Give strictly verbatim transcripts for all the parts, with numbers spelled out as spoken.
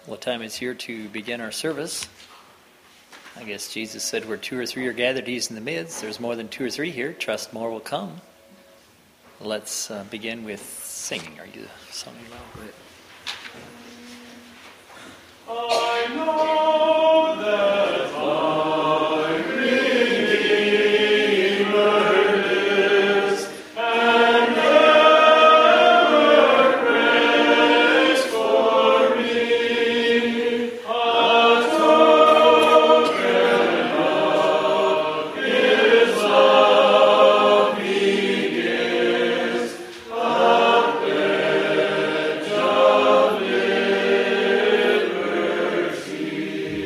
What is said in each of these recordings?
What time is here to begin our service? I guess Jesus said where two or three are gathered, he's in the midst. There's more than two or three here. Trust more will come. Let's uh, begin with singing. Are you singing now? I know that my Redeemer lives, and ever prays for me. A token of His love He gives, a pledge of liberty.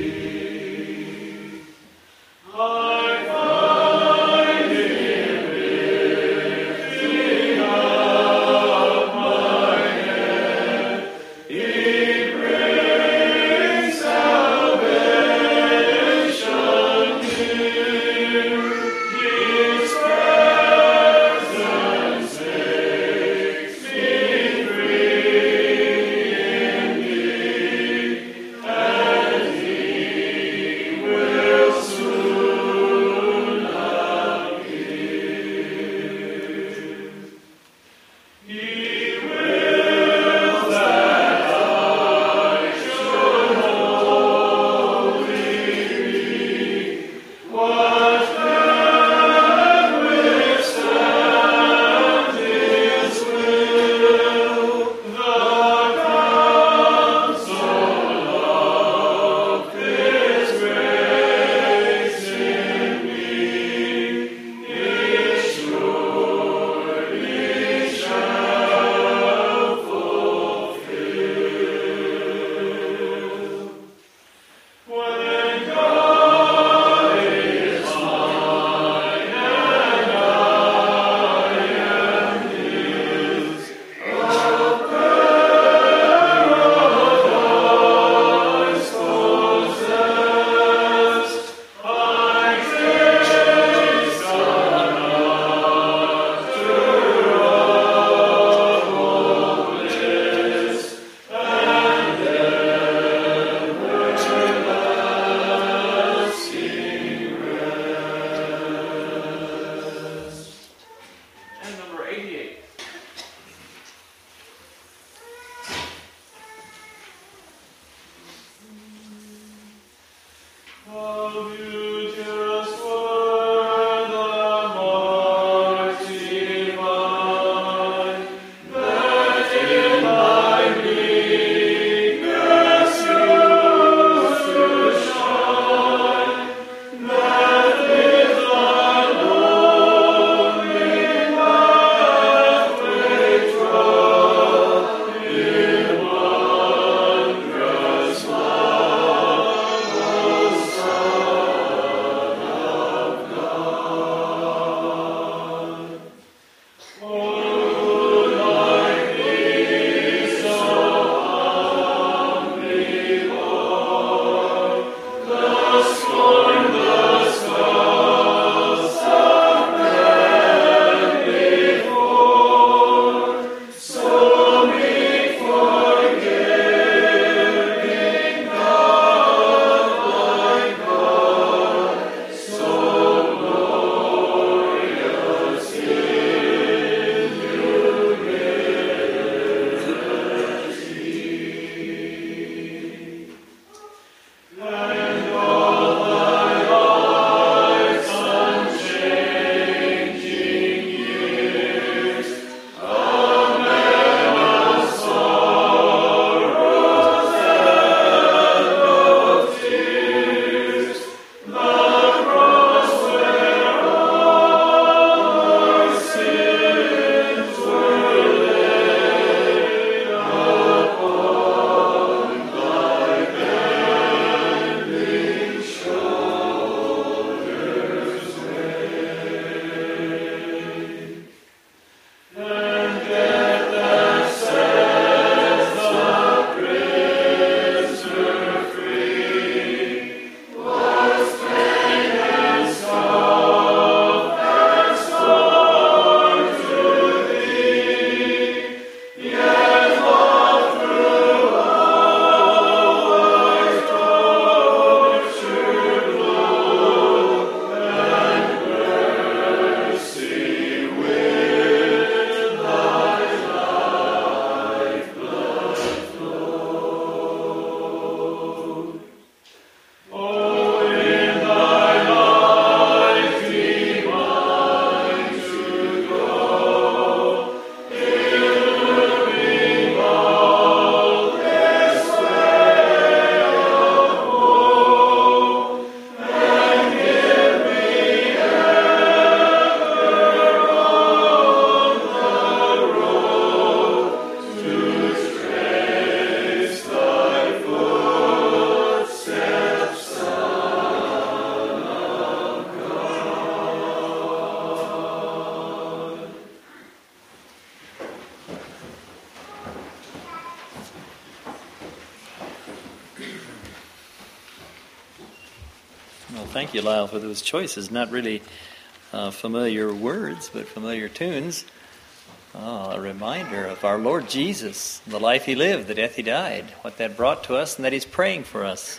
thank you, Lyle, for those choices. Not really uh, familiar words, but familiar tunes. Oh, a reminder of our Lord Jesus, the life he lived, the death he died, what that brought to us, and that he's praying for us.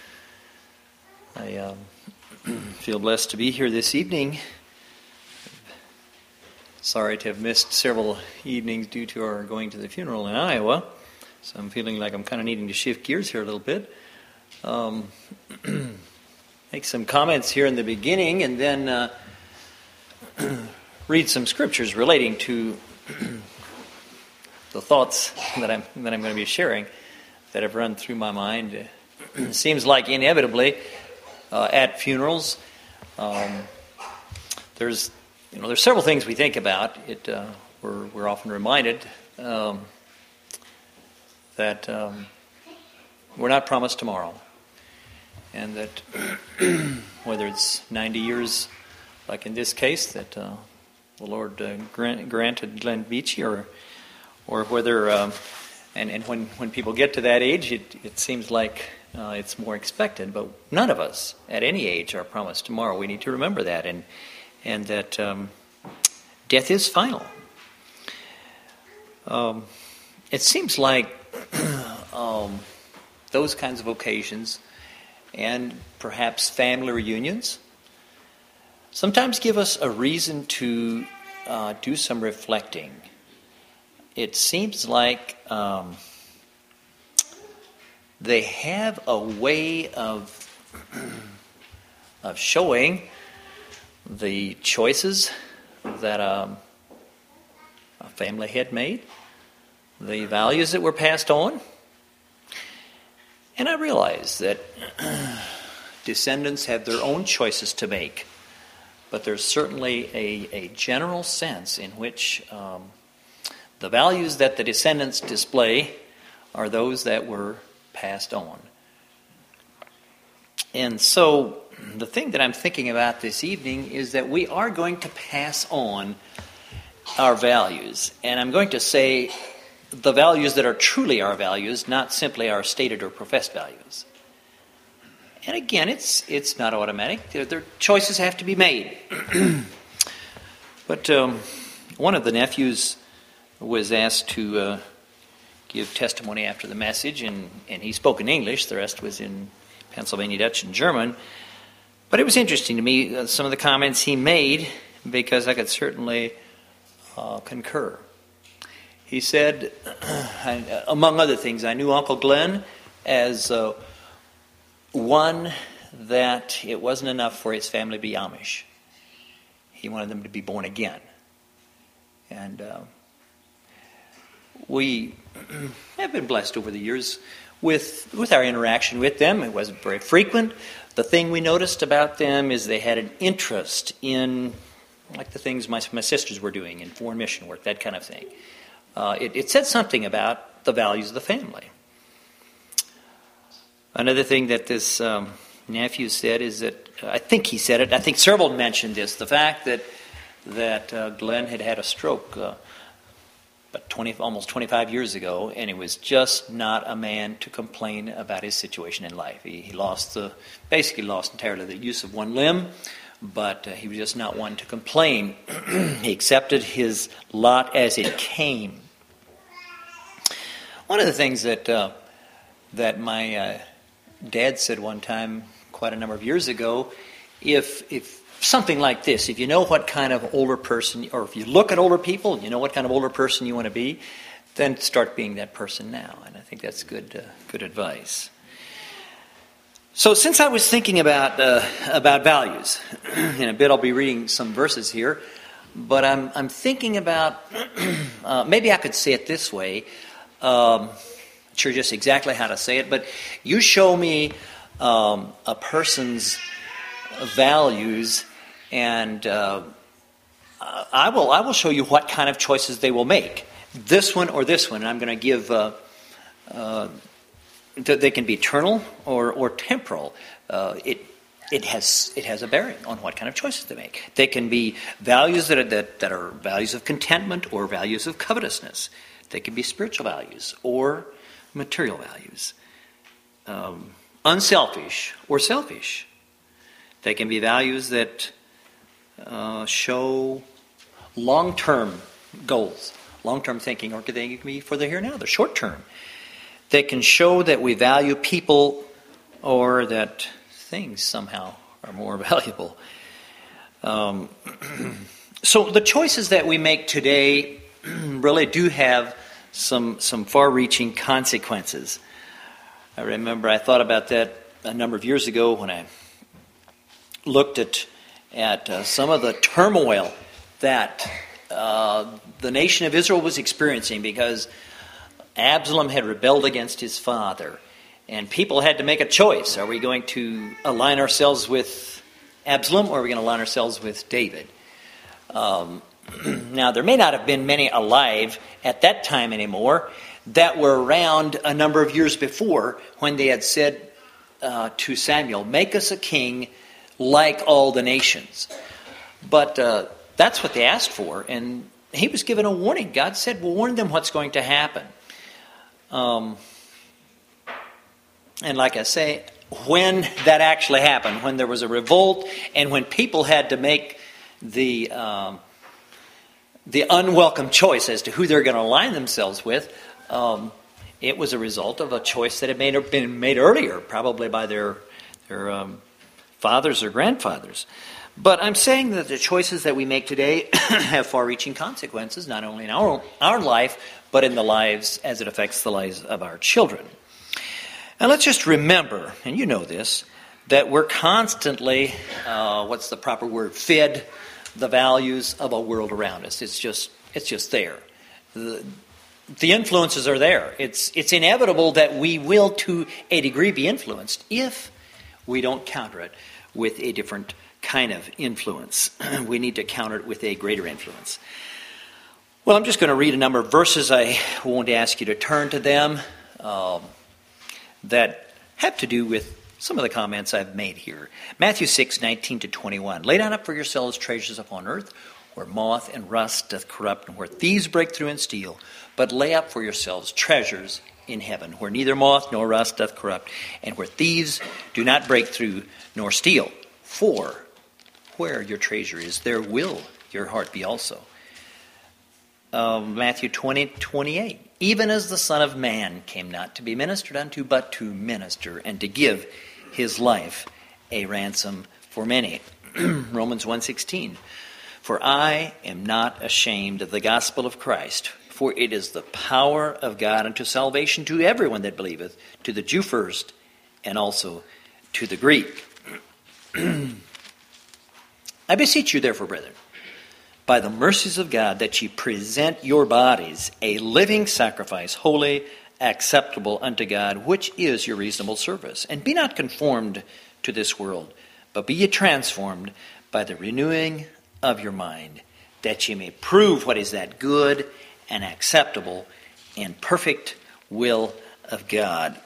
I um, feel blessed to be here this evening. Sorry to have missed several evenings due to our going to the funeral in Iowa. So I'm feeling like I'm kind of needing to shift gears here a little bit. Um, make some comments here in the beginning, and then uh, read some scriptures relating to the thoughts that I'm that I'm going to be sharing that have run through my mind. It seems like inevitably uh, at funerals, um, there's you know there's several things we think about. It uh, we're we're often reminded um, that um, we're not promised tomorrow, and that whether it's ninety years, like in this case, that uh, the Lord uh, grant, granted Glenn Beachy, or or whether, um, and, and when, when people get to that age, it, it seems like uh, it's more expected, but none of us at any age are promised tomorrow. We need to remember that, and and that um, death is final. Um, it seems like um, those kinds of occasions, and perhaps family reunions, sometimes give us a reason to uh, do some reflecting. It seems like um, they have a way of of showing the choices that um, a family had made, the values that were passed on. And I realize that descendants have their own choices to make. But there's certainly a, a general sense in which um, the values that the descendants display are those that were passed on. And so the thing that I'm thinking about this evening is that we are going to pass on our values. And I'm going to say the values that are truly our values, not simply our stated or professed values. And again, it's it's not automatic. Their, their choices have to be made. But um, one of the nephews was asked to uh, give testimony after the message, and, and he spoke in English. The rest was in Pennsylvania Dutch and German. But it was interesting to me, uh, some of the comments he made, because I could certainly uh, concur. He said, I, among other things, I knew Uncle Glenn as Uh, one, that it wasn't enough for his family to be Amish. He wanted them to be born again. And uh, we have been blessed over the years with with our interaction with them. It wasn't very frequent. The thing we noticed about them is they had an interest in, like the things my, my sisters were doing in foreign mission work, that kind of thing. Uh, it, it said something about the values of the family. Another thing that this um, nephew said is that, I think he said it, I think Serval mentioned this, the fact that that uh, Glenn had had a stroke uh, about twenty, almost twenty-five years ago, and he was just not a man to complain about his situation in life. He, he lost the, basically lost entirely the use of one limb, but uh, he was just not one to complain. He accepted his lot as it came. One of the things that uh, that my uh, Dad said one time, quite a number of years ago, if if something like this, if you know what kind of older person, or if you look at older people, you know what kind of older person you want to be, then start being that person now. And I think that's good uh, good advice. So since I was thinking about uh, about values, in a bit I'll be reading some verses here, but I'm I'm thinking about uh, maybe I could say it this way. Um, sure just exactly how to say it, but you show me um, a person's values, and uh, I will I will show you what kind of choices they will make. This one or this one. And I'm going to give. Uh, uh, they can be eternal or or temporal. Uh, it it has it has a bearing on what kind of choices they make. They can be values that are that, that are values of contentment or values of covetousness. They can be spiritual values or material values. Um, unselfish or selfish. They can be values that uh, show long-term goals, long-term thinking, or they can be for the here and now, the short-term. They can show that we value people or that things somehow are more valuable. Um, so the choices that we make today really do have some some far-reaching consequences. I remember I thought about that a number of years ago when I looked at at uh, some of the turmoil that uh, the nation of Israel was experiencing because Absalom had rebelled against his father, and people had to make a choice. Are we going to align ourselves with Absalom, or are we going to align ourselves with David? Um, now, there may not have been many alive at that time anymore that were around a number of years before when they had said uh, to Samuel, "Make us a king like all the nations." But uh, that's what they asked for, and he was given a warning. God said, "Well, warn them what's going to happen." Um, and like I say, when that actually happened, when there was a revolt, and when people had to make the um, the unwelcome choice as to who they're going to align themselves with, um, it was a result of a choice that had made, been made earlier, probably by their their um, fathers or grandfathers. But I'm saying that the choices that we make today have far-reaching consequences, not only in our our life, but in the lives as it affects the lives of our children. And let's just remember, and you know this, that we're constantly, uh, what's the proper word, fed the values of a world around us. It's just it's just there. The, the influences are there. It's it's inevitable that we will, to a degree, be influenced if we don't counter it with a different kind of influence. We need to counter it with a greater influence. Well, I'm just going to read a number of verses. I won't ask you to turn to them, um, that have to do with some of the comments I've made here. Matthew six, nineteen to twenty-one. Lay down up for yourselves treasures upon earth, where moth and rust doth corrupt, and where thieves break through and steal. But lay up for yourselves treasures in heaven, where neither moth nor rust doth corrupt, and where thieves do not break through nor steal. For where your treasure is, there will your heart be also. Uh, Matthew twenty, twenty-eight. Even as the Son of Man came not to be ministered unto, but to minister, and to give his life a ransom for many. Romans one sixteen. For I am not ashamed of the gospel of Christ, for it is the power of God unto salvation to everyone that believeth, to the Jew first, and also to the Greek. I beseech you, therefore, brethren, by the mercies of God, that ye present your bodies a living sacrifice, holy, acceptable unto God, which is your reasonable service. And be not conformed to this world, but be ye transformed by the renewing of your mind, that ye may prove what is that good and acceptable and perfect will of God.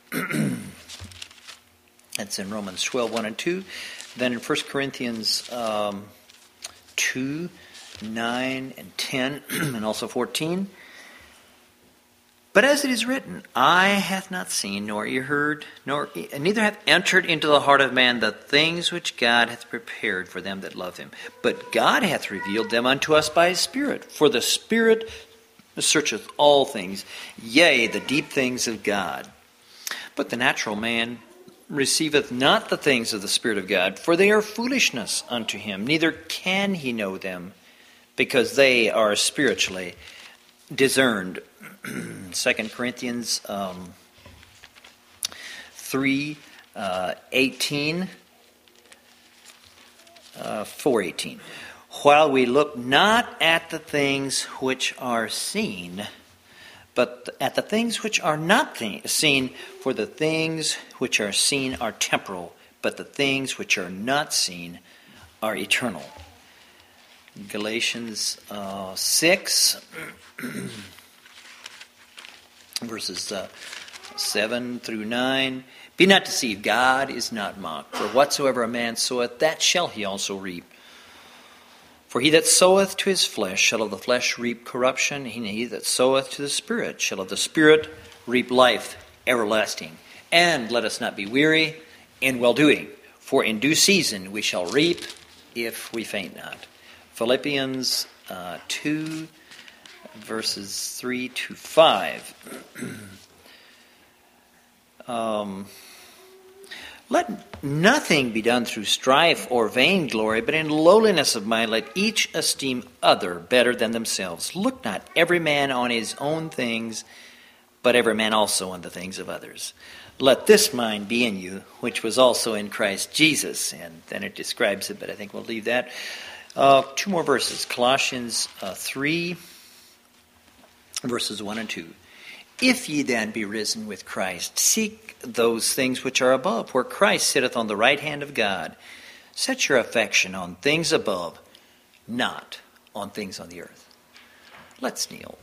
That's in Romans twelve, one and two. Then in First Corinthians um, two, nine and ten, and also fourteen. But as it is written, eye hath not seen, nor ear heard, nor neither hath entered into the heart of man the things which God hath prepared for them that love him. But God hath revealed them unto us by his Spirit. For the Spirit searcheth all things, yea, the deep things of God. But the natural man receiveth not the things of the Spirit of God, for they are foolishness unto him, neither can he know them, because they are spiritually discerned. Second Corinthians um, three, uh, eighteen, uh, four eighteen. While we look not at the things which are seen, but at the things which are not th- seen, for the things which are seen are temporal, but the things which are not seen are eternal. Galatians uh, six, verses uh, seven through nine. Be not deceived, God is not mocked. For whatsoever a man soweth, that shall he also reap. For he that soweth to his flesh shall of the flesh reap corruption, and he that soweth to the Spirit shall of the Spirit reap life everlasting. And let us not be weary in well-doing, For in due season we shall reap if we faint not. Philippians uh, two, verses three to five. um, Let nothing be done through strife or vainglory, but in lowliness of mind let each esteem other better than themselves. Look not every man on his own things, but every man also on the things of others. Let this mind be in you, which was also in Christ Jesus. And then it describes it, but I think we'll leave that. Uh, two more verses. Colossians uh, three, verses one and two. If ye then be risen with Christ, seek those things which are above, where Christ sitteth on the right hand of God. Set your affection on things above, not on things on the earth. Let's kneel.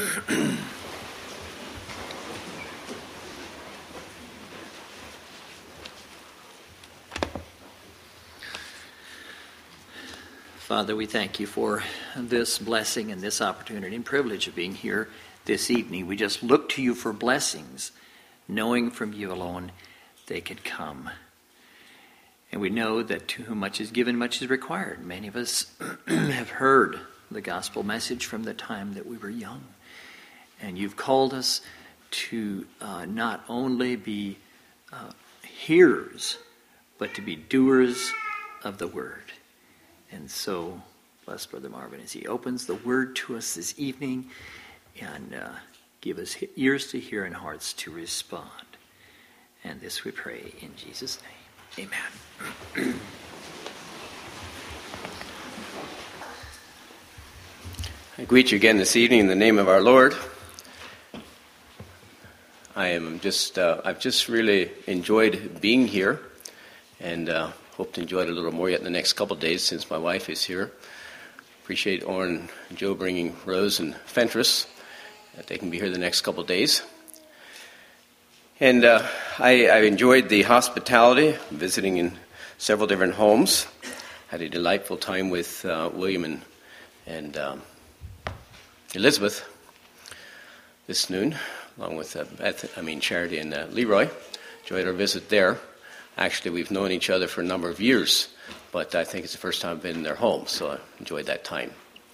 Father, we thank you for this blessing and this opportunity and privilege of being here this evening. We just look to you for blessings, knowing from you alone they could come. And we know that to whom much is given, much is required. Many of us have heard the gospel message from the time that we were young. And you've called us to uh, not only be uh, hearers, but to be doers of the word. And so, bless Brother Marvin as he opens the word to us this evening, and uh, give us ears to hear and hearts to respond. And this we pray in Jesus' name. Amen. I greet you again this evening in the name of our Lord. I am just, uh, I've just really enjoyed being here, and uh, hope to enjoy it a little more yet in the next couple of days since my wife is here. Appreciate Orrin and Joe bringing Rose and Fentress. That they can be here the next couple of days. And uh, I, I enjoyed the hospitality, visiting in several different homes. Had a delightful time with uh, William and, and um, Elizabeth this noon, along with uh, Beth, I mean Charity and uh, Leroy. Enjoyed our visit there. Actually, we've known each other for a number of years, but I think it's the first time I've been in their home, so I enjoyed that time.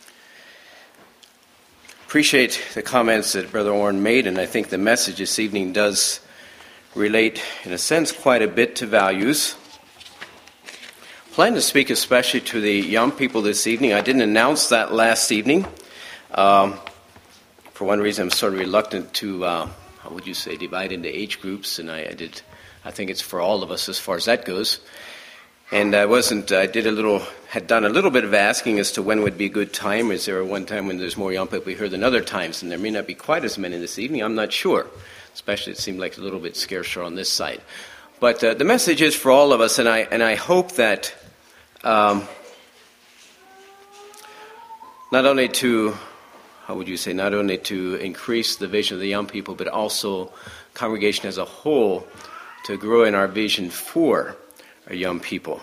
Appreciate the comments that Brother Orrin made, and I think the message this evening does relate, in a sense, quite a bit to values. I plan to speak especially to the young people this evening. I didn't announce that last evening. Um, for one reason, I'm sort of reluctant to, uh, how would you say, divide into age groups, and I, I did. I think it's for all of us as far as that goes. And I wasn't, I did a little, had done a little bit of asking as to when would be a good time. Is there one time when there's more young people here than other times? And there may not be quite as many this evening. I'm not sure. Especially it seemed like a little bit scarcer on this side. But uh, the message is for all of us, and I and I hope that um, not only to, how would you say, not only to increase the vision of the young people, but also congregation as a whole to grow in our vision for our young people.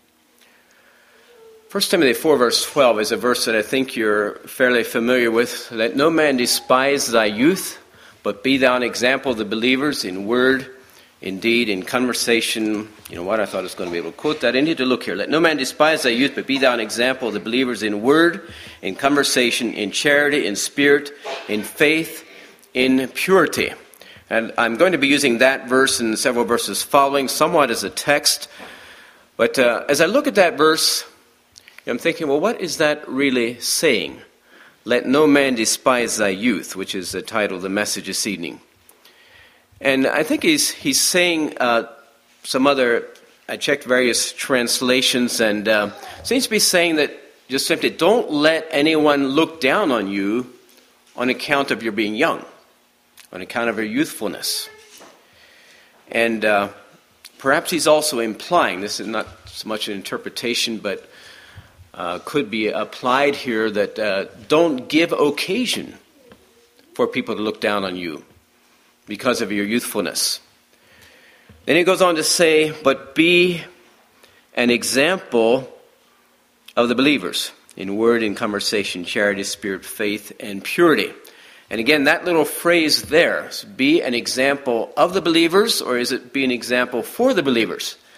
First Timothy four, verse twelve is a verse that I think you're fairly familiar with. Let no man despise thy youth, but be thou an example of the believers in word, in deed, in conversation. You know what? I thought I was going to be able to quote that. I need to look here. Let no man despise thy youth, but be thou an example of the believers in word, in conversation, in charity, in spirit, in faith, in purity. And I'm going to be using that verse and several verses following, somewhat as a text. But uh, as I look at that verse, I'm thinking, well, what is that really saying? Let no man despise thy youth, which is the title of the message this evening. And I think he's he's saying uh, some other, I checked various translations, and uh, seems to be saying that just simply don't let anyone look down on you on account of your being young, on account of your youthfulness. And uh, perhaps he's also implying, this is not so much an interpretation, but uh, could be applied here, that uh, don't give occasion for people to look down on you because of your youthfulness. Then he goes on to say, but be an example of the believers in word, in conversation, charity, spirit, faith, and purity. And again, that little phrase there, be an example of the believers, or is it be an example for the believers?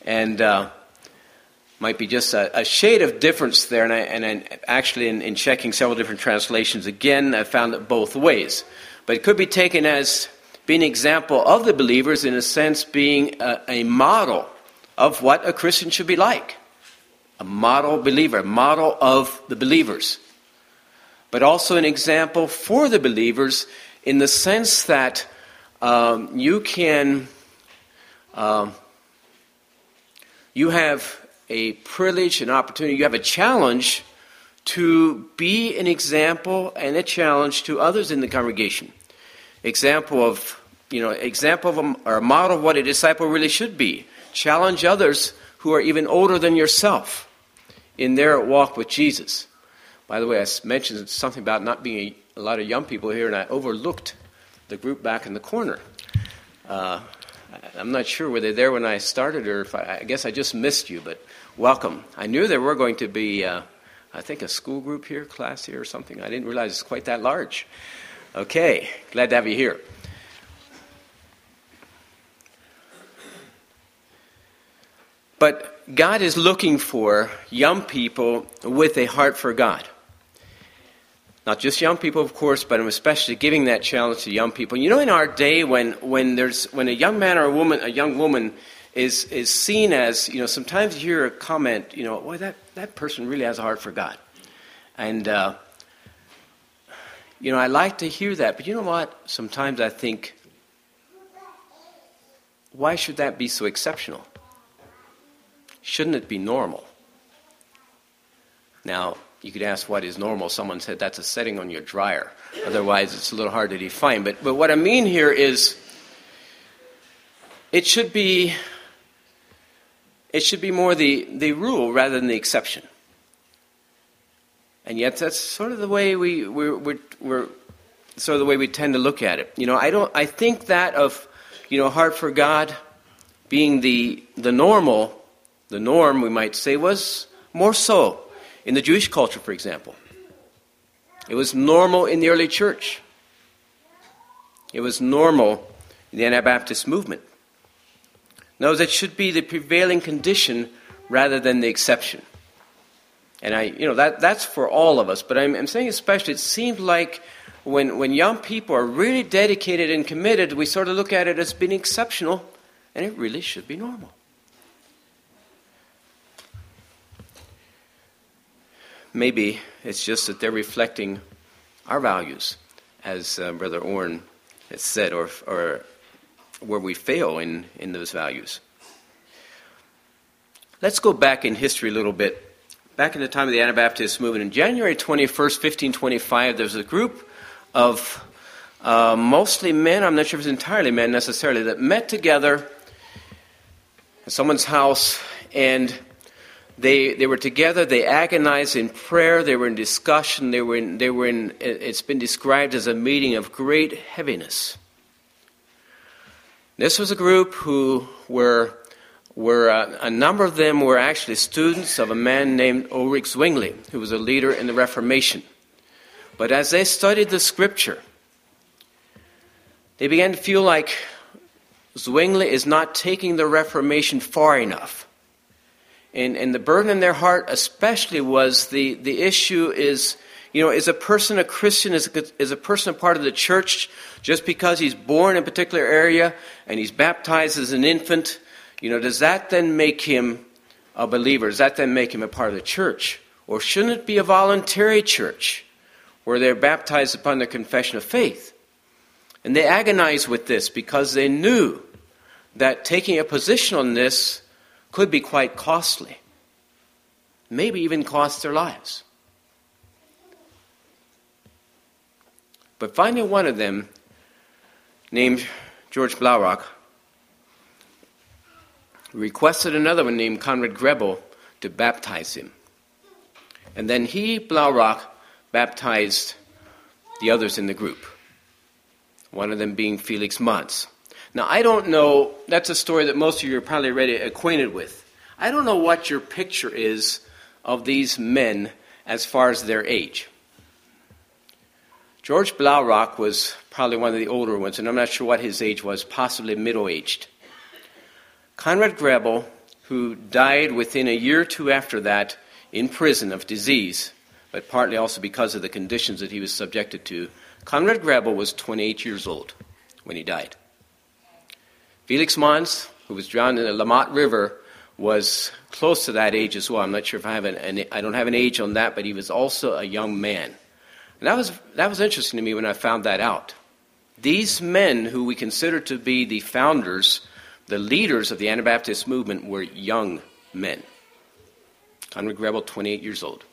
And uh, might be just a, a shade of difference there. And, I, and I, actually, in, in checking several different translations, again, I found it both ways. But it could be taken as being an example of the believers, in a sense being a, a model of what a Christian should be like. A model believer, a model of the believers. But also an example for the believers in the sense that um, you can, um, you have a privilege, an opportunity, you have a challenge to be an example and a challenge to others in the congregation. Example of, you know, example of a, or a model of what a disciple really should be. Challenge others who are even older than yourself in their walk with Jesus. By the way, I mentioned something about not being a, a lot of young people here, and I overlooked the group back in the corner. Uh, I'm not sure were they there when I started, or if I, I guess I just missed you, but welcome. I knew there were going to be, uh, I think, a school group here, class here or something. I didn't realize it's quite that large. Okay, glad to have you here. But God is looking for young people with a heart for God. Not just young people, of course, but I'm especially giving that challenge to young people. You know, in our day, when when there's when a young man or a woman, a young woman is is seen as, you know, sometimes you hear a comment, you know, well, that that person really has a heart for God, and uh, you know, I like to hear that. But you know what? Sometimes I think, why should that be so exceptional? Shouldn't it be normal? Now, you could ask, what is normal? Someone said that's a setting on your dryer. Otherwise, it's a little hard to define. But but what I mean here is, it should be it should be more the, the rule rather than the exception. And yet, that's sort of the way we we're, we're, we're sort of the way we tend to look at it. You know, I don't. I think that of, you know, heart for God being the the normal. The norm, we might say, was more so in the Jewish culture, for example. It was normal in the early church. It was normal in the Anabaptist movement. No, that should be the prevailing condition rather than the exception. And I, you know, that that's for all of us. But I'm, I'm saying especially, it seems like when when young people are really dedicated and committed, we sort of look at it as being exceptional, and it really should be normal. Maybe it's just that they're reflecting our values, as uh, Brother Orrin has said, or, or where we fail in, in those values. Let's go back in history a little bit. Back in the time of the Anabaptist movement, on January twenty-first, fifteen twenty-five, there was a group of uh, mostly men, I'm not sure if it's entirely men necessarily, that met together at someone's house, and They they were together. They agonized in prayer. They were in discussion. They were in, they were in. It's been described as a meeting of great heaviness. This was a group who were were uh, a number of them were actually students of a man named Ulrich Zwingli, who was a leader in the Reformation. But as they studied the Scripture, they began to feel like Zwingli is not taking the Reformation far enough. And, and the burden in their heart especially was the, the issue is, you know, is a person a Christian, is a, is a person a part of the church just because he's born in a particular area and he's baptized as an infant? You know, does that then make him a believer? Does that then make him a part of the church? Or shouldn't it be a voluntary church where they're baptized upon their confession of faith? And they agonized with this because they knew that taking a position on this could be quite costly, maybe even cost their lives. But finally, one of them, named George Blaurock, requested another one named Conrad Grebel to baptize him. And then he, Blaurock, baptized the others in the group, one of them being Felix Manz. Now, I don't know, that's a story that most of you are probably already acquainted with. I don't know what your picture is of these men as far as their age. George Blaurock was probably one of the older ones, and I'm not sure what his age was, possibly middle-aged. Conrad Grebel who died within a year or two after that in prison of disease, but partly also because of the conditions that he was subjected to. Conrad Grebel was twenty-eight years old when he died. Felix Mons, who was drowned in the La Motte River, was close to that age as well. I'm not sure if I have an, an I don't have an age on that, but he was also a young man. And that was that was interesting to me when I found that out. These men who we consider to be the founders, the leaders of the Anabaptist movement, were young men. Conrad Grebel, twenty-eight years old.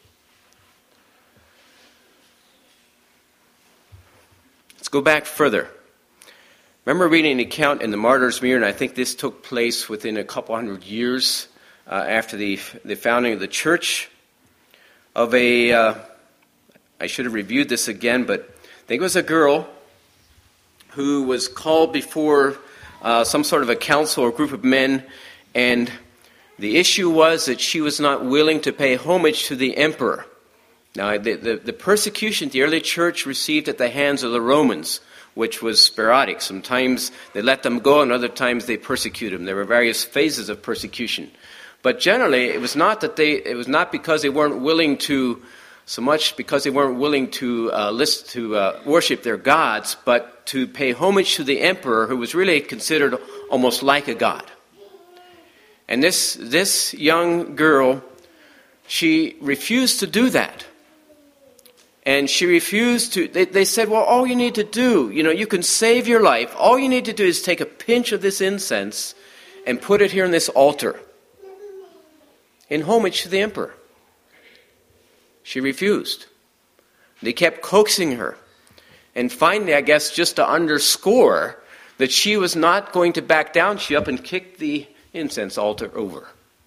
Let's go back further. Remember reading an account in the Martyr's Mirror, and I think this took place within a couple hundred years uh, after the, the founding of the church, of a, uh, I should have reviewed this again, but I think it was a girl who was called before uh, some sort of a council or group of men, and the issue was that she was not willing to pay homage to the emperor. Now, the, the, the persecution the early church received at the hands of the Romans, which was sporadic. Sometimes they let them go, and other times they persecuted them. There were various phases of persecution. But generally, it was not that they, it was not because they weren't willing to, so much because they weren't willing to uh, list, to uh, worship their gods, but to pay homage to the emperor, who was really considered almost like a god. And this this young girl, she refused to do that. And she refused to, they, they said, well, all you need to do, you know, you can save your life. All you need to do is take a pinch of this incense and put it here on this altar in homage to the emperor. She refused. They kept coaxing her. And finally, I guess, just to underscore that she was not going to back down, she up and kicked the incense altar over.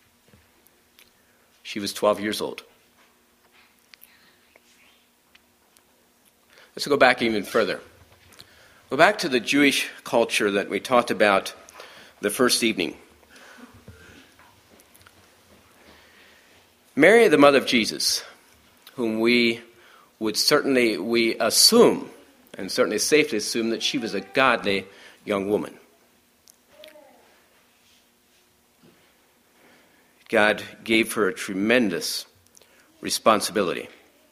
She was twelve years old. Let's go back even further. Go back to the Jewish culture that we talked about the first evening. Mary, the mother of Jesus, whom we would certainly, we assume, and certainly safely assume, that she was a godly young woman. God gave her a tremendous responsibility.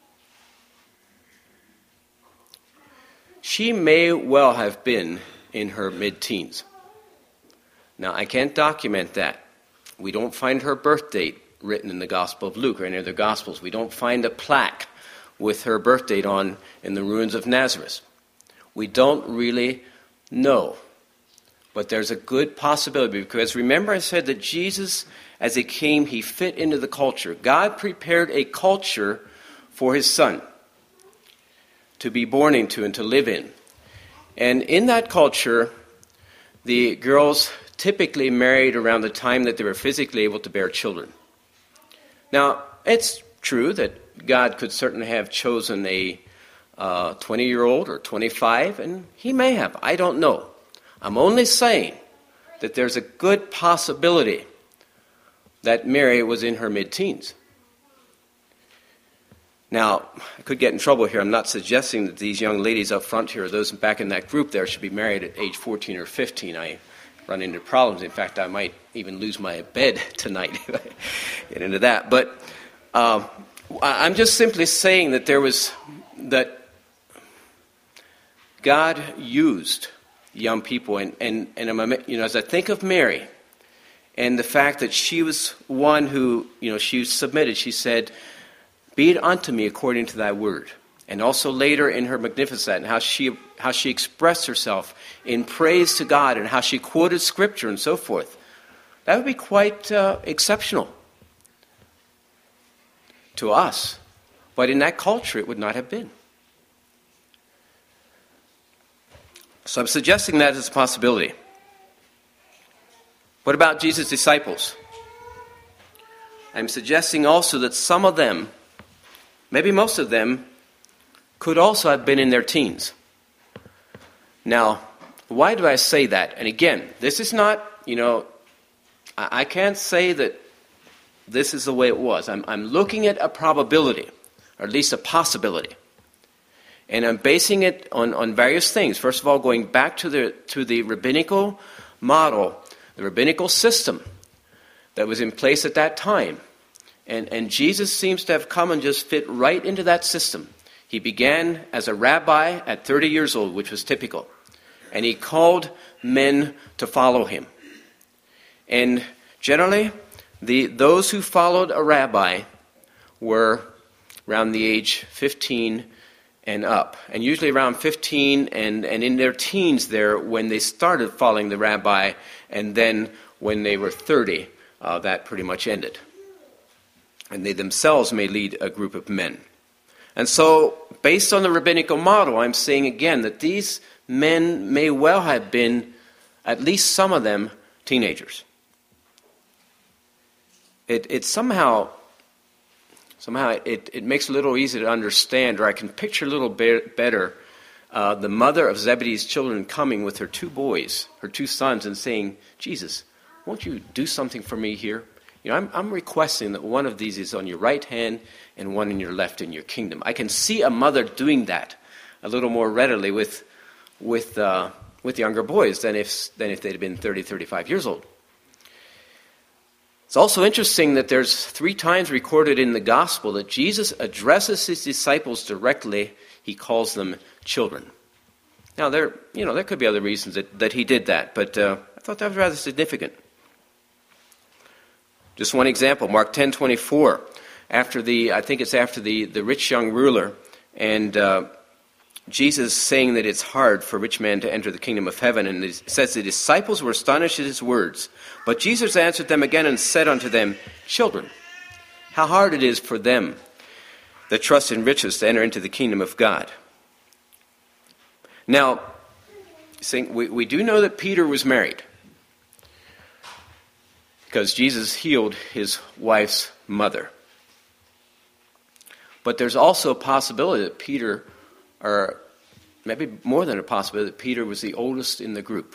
She may well have been in her mid-teens. Now, I can't document that. We don't find her birth date written in the Gospel of Luke or any other Gospels. We don't find a plaque with her birth date on in the ruins of Nazareth. We don't really know. But there's a good possibility, because remember I said that Jesus, as he came, he fit into the culture. God prepared a culture for his son to be born into and to live in. And in that culture, the girls typically married around the time that they were physically able to bear children. Now, it's true that God could certainly have chosen a uh, twenty-year-old or twenty-five, and he may have. I don't know. I'm only saying that there's a good possibility that Mary was in her mid-teens. Now, I could get in trouble here. I'm not suggesting that these young ladies up front here, or those back in that group there, should be married at age fourteen or fifteen. I run into problems. In fact, I might even lose my bed tonight if I get into that. But um, I'm just simply saying that there was, that God used young people. And, and, and I'm, you know, as I think of Mary and the fact that she was one who, you know, she submitted, she said, "Be it unto me according to thy word." And also later in her Magnificat, and how she how she expressed herself in praise to God, and how she quoted Scripture and so forth. That would be quite uh, exceptional to us. But in that culture, it would not have been. So I'm suggesting that as a possibility. What about Jesus' disciples? I'm suggesting also that some of them, maybe most of them, could also have been in their teens. Now, why do I say that? And again, this is not, you know, I can't say that this is the way it was. I'm, I'm looking at a probability, or at least a possibility. And I'm basing it on, on various things. First of all, going back to the to the rabbinical model, the rabbinical system, that was in place at that time. And, and Jesus seems to have come and just fit right into that system. He began as a rabbi at thirty years old, which was typical. And he called men to follow him. And generally, the those who followed a rabbi were around the age fifteen and up. And usually around fifteen and, and in their teens there when they started following the rabbi. And then when they were thirty, uh, that pretty much ended. And they themselves may lead a group of men. And so, based on the rabbinical model, I'm saying again that these men may well have been, at least some of them, teenagers. It, it somehow, somehow it, it makes it a little easier to understand, or I can picture a little bit better uh, the mother of Zebedee's children coming with her two boys, her two sons, and saying, Jesus, won't you do something for me here? You know, I'm, I'm requesting that one of these is on your right hand and one in your left in your kingdom. I can see a mother doing that a little more readily with with uh, with younger boys than if than if they'd been thirty, thirty-five years old. It's also interesting that there's three times recorded in the gospel that Jesus addresses his disciples directly. He calls them children. Now, there you know there could be other reasons that, that he did that, but uh, I thought that was rather significant. Just one example, Mark ten twenty-four. After the, I think it's after the, the rich young ruler, and uh, Jesus saying that it's hard for a rich man to enter the kingdom of heaven, and it says the disciples were astonished at his words. But Jesus answered them again and said unto them, Children, how hard it is for them that trust in riches to enter into the kingdom of God. Now, we, we do know that Peter was married, because Jesus healed his wife's mother. But there's also a possibility that Peter, or maybe more than a possibility, that Peter was the oldest in the group.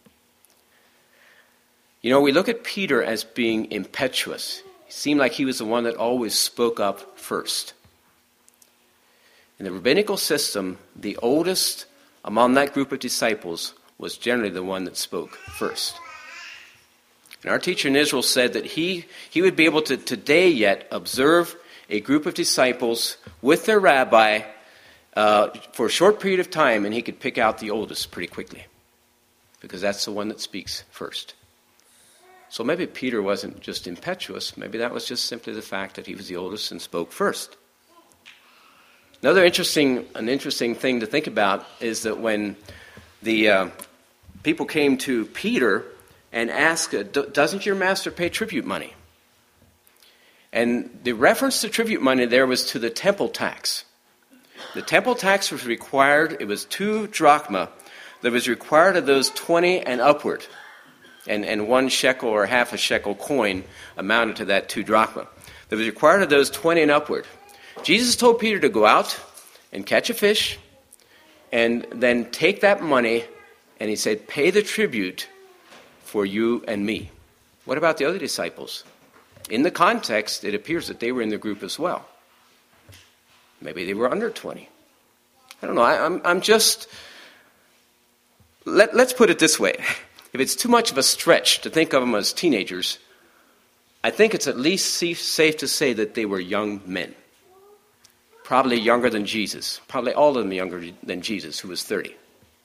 You know, we look at Peter as being impetuous. He seemed like he was the one that always spoke up first. In the rabbinical system, the oldest among that group of disciples was generally the one that spoke first. And our teacher in Israel said that he, he would be able to today yet observe a group of disciples with their rabbi uh, for a short period of time, and he could pick out the oldest pretty quickly, because that's the one that speaks first. So maybe Peter wasn't just impetuous. Maybe that was just simply the fact that he was the oldest and spoke first. Another interesting, an interesting thing to think about is that when the uh, people came to Peter and asked, doesn't your master pay tribute money? And the reference to tribute money there was to the temple tax. The temple tax was required, it was two drachma that was required of those twenty and upward. And, and one shekel or half a shekel coin amounted to that two drachma. That was required of those twenty and upward. Jesus told Peter to go out and catch a fish and then take that money, and he said, pay the tribute for you and me. What about the other disciples? In the context, it appears that they were in the group as well. Maybe they were under twenty. I don't know. I, I'm, I'm just... Let, let's put it this way. If it's too much of a stretch to think of them as teenagers, I think it's at least safe to say that they were young men. Probably younger than Jesus. Probably all of them younger than Jesus, who was thirty.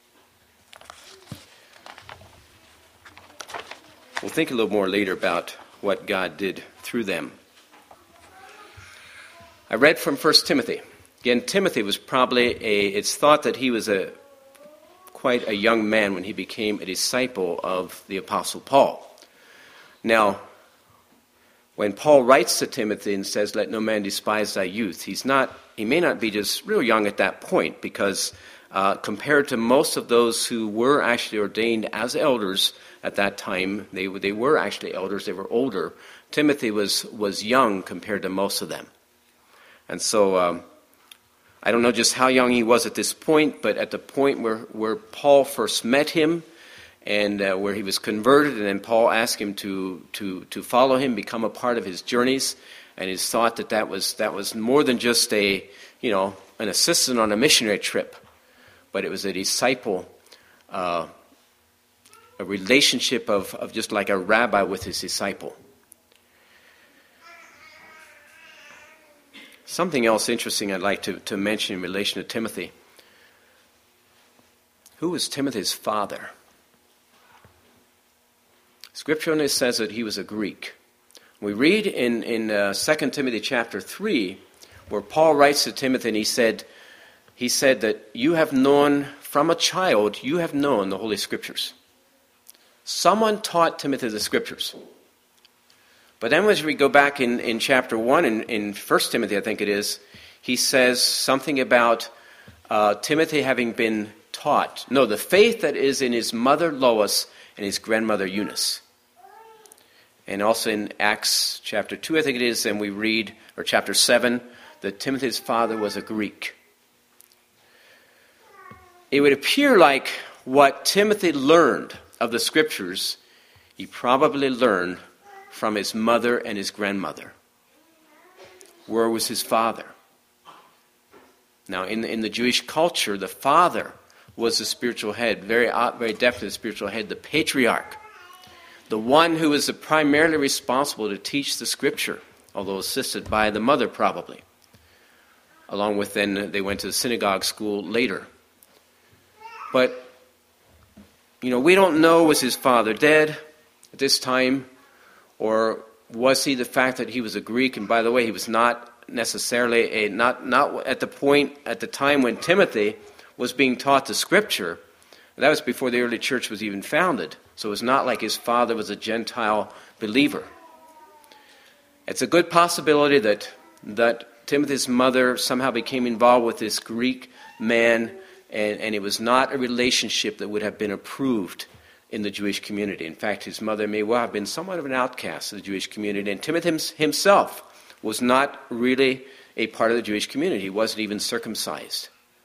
We'll think a little more later about what God did through them. I read from First Timothy. Again, Timothy was probably a, it's thought that he was a quite a young man when he became a disciple of the Apostle Paul. Now, when Paul writes to Timothy and says, let no man despise thy youth, he's not, he may not be just real young at that point, because uh, compared to most of those who were actually ordained as elders at that time, they, they were actually elders, they were older. Timothy was, was young compared to most of them. And so, um, I don't know just how young he was at this point, but at the point where, where Paul first met him and uh, where he was converted, and then Paul asked him to, to, to follow him, become a part of his journeys, and he thought that that was, that was more than just a, you know, an assistant on a missionary trip, but it was a disciple, uh, a relationship of, of just like a rabbi with his disciple. Something else interesting I'd like to, to mention in relation to Timothy. Who was Timothy's father? Scripture only says that he was a Greek. We read in, in uh, Second Timothy chapter three, where Paul writes to Timothy, and he said, he said that you have known, from a child, you have known the Holy Scriptures. Someone taught Timothy the Scriptures. But then as we go back in, in chapter one, in, in First Timothy, I think it is, he says something about uh, Timothy having been taught. No, the faith that is in his mother Lois and his grandmother Eunice. And also in Acts chapter two, I think it is, and we read, or chapter seven, that Timothy's father was a Greek. It would appear like what Timothy learned of the Scriptures, he probably learned from his mother and his grandmother. Where was his father? Now, in the, in the Jewish culture, the father was the spiritual head, very, very definitely the spiritual head, the patriarch, the one who was primarily responsible to teach the Scripture, although assisted by the mother probably. Along with then they went to the synagogue school later. But, you know, we don't know, was his father dead at this time? Or was he the fact that he was a Greek? And by the way, he was not necessarily a, not, not at the point, at the time when Timothy was being taught the Scripture. That was before the early church was even founded. So it was not like his father was a Gentile believer. It's a good possibility that, that Timothy's mother somehow became involved with this Greek man, and, and it was not a relationship that would have been approved in the Jewish community. In fact, his mother may well have been somewhat of an outcast of the Jewish community, and Timothy himself was not really a part of the Jewish community. He wasn't even circumcised.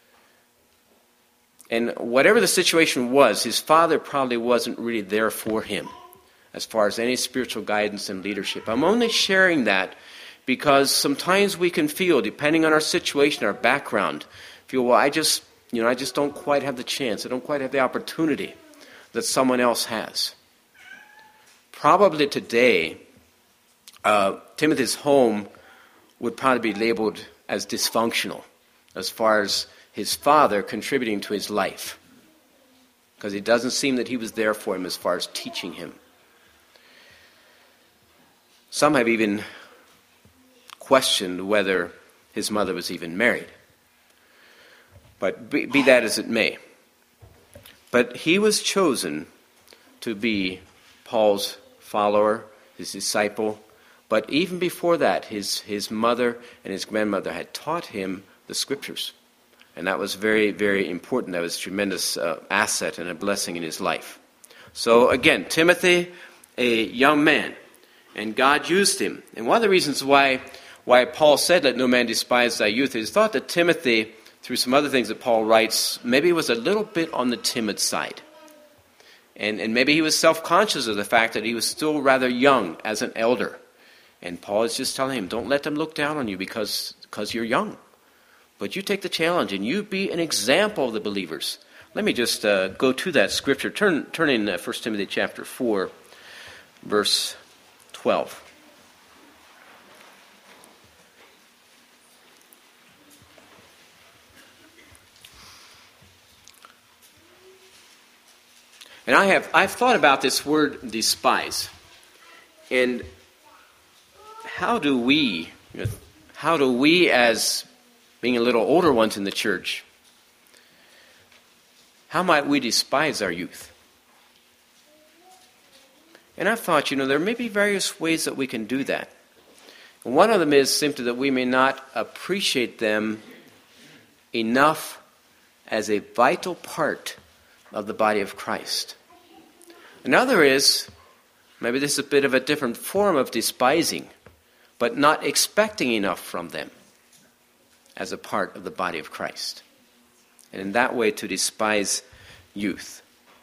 And whatever the situation was, his father probably wasn't really there for him as far as any spiritual guidance and leadership. I'm only sharing that because sometimes we can feel, depending on our situation, our background, feel, well, I just, you know, I just don't quite have the chance. I don't quite have the opportunity that someone else has. Probably today, uh, Timothy's home would probably be labeled as dysfunctional as far as his father contributing to his life, because it doesn't seem that he was there for him as far as teaching him. Some have even questioned whether his mother was even married. But be, be that as it may. But he was chosen to be Paul's follower, his disciple. But even before that, his, his mother and his grandmother had taught him the Scriptures. And that was very, very important. That was a tremendous uh, asset and a blessing in his life. So again, Timothy, a young man, and God used him. And one of the reasons why, why Paul said, let no man despise thy youth, is thought that Timothy, through some other things that Paul writes, maybe was a little bit on the timid side. And, and maybe he was self-conscious of the fact that he was still rather young as an elder. And Paul is just telling him, don't let them look down on you because, because you're young. But you take the challenge and you be an example of the believers. Let me just uh, go to that scripture. Turn, turn in uh, First Timothy chapter four, verse twelve. And I have I've thought about this word despise. And how do we, you know, how do we as being a little older ones in the church, how might we despise our youth? And I've thought, you know, there may be various ways that we can do that. And one of them is simply that we may not appreciate them enough as a vital part of the body of Christ. Another is, maybe this is a bit of a different form of despising, but not expecting enough from them as a part of the body of Christ. And in that way to despise youth.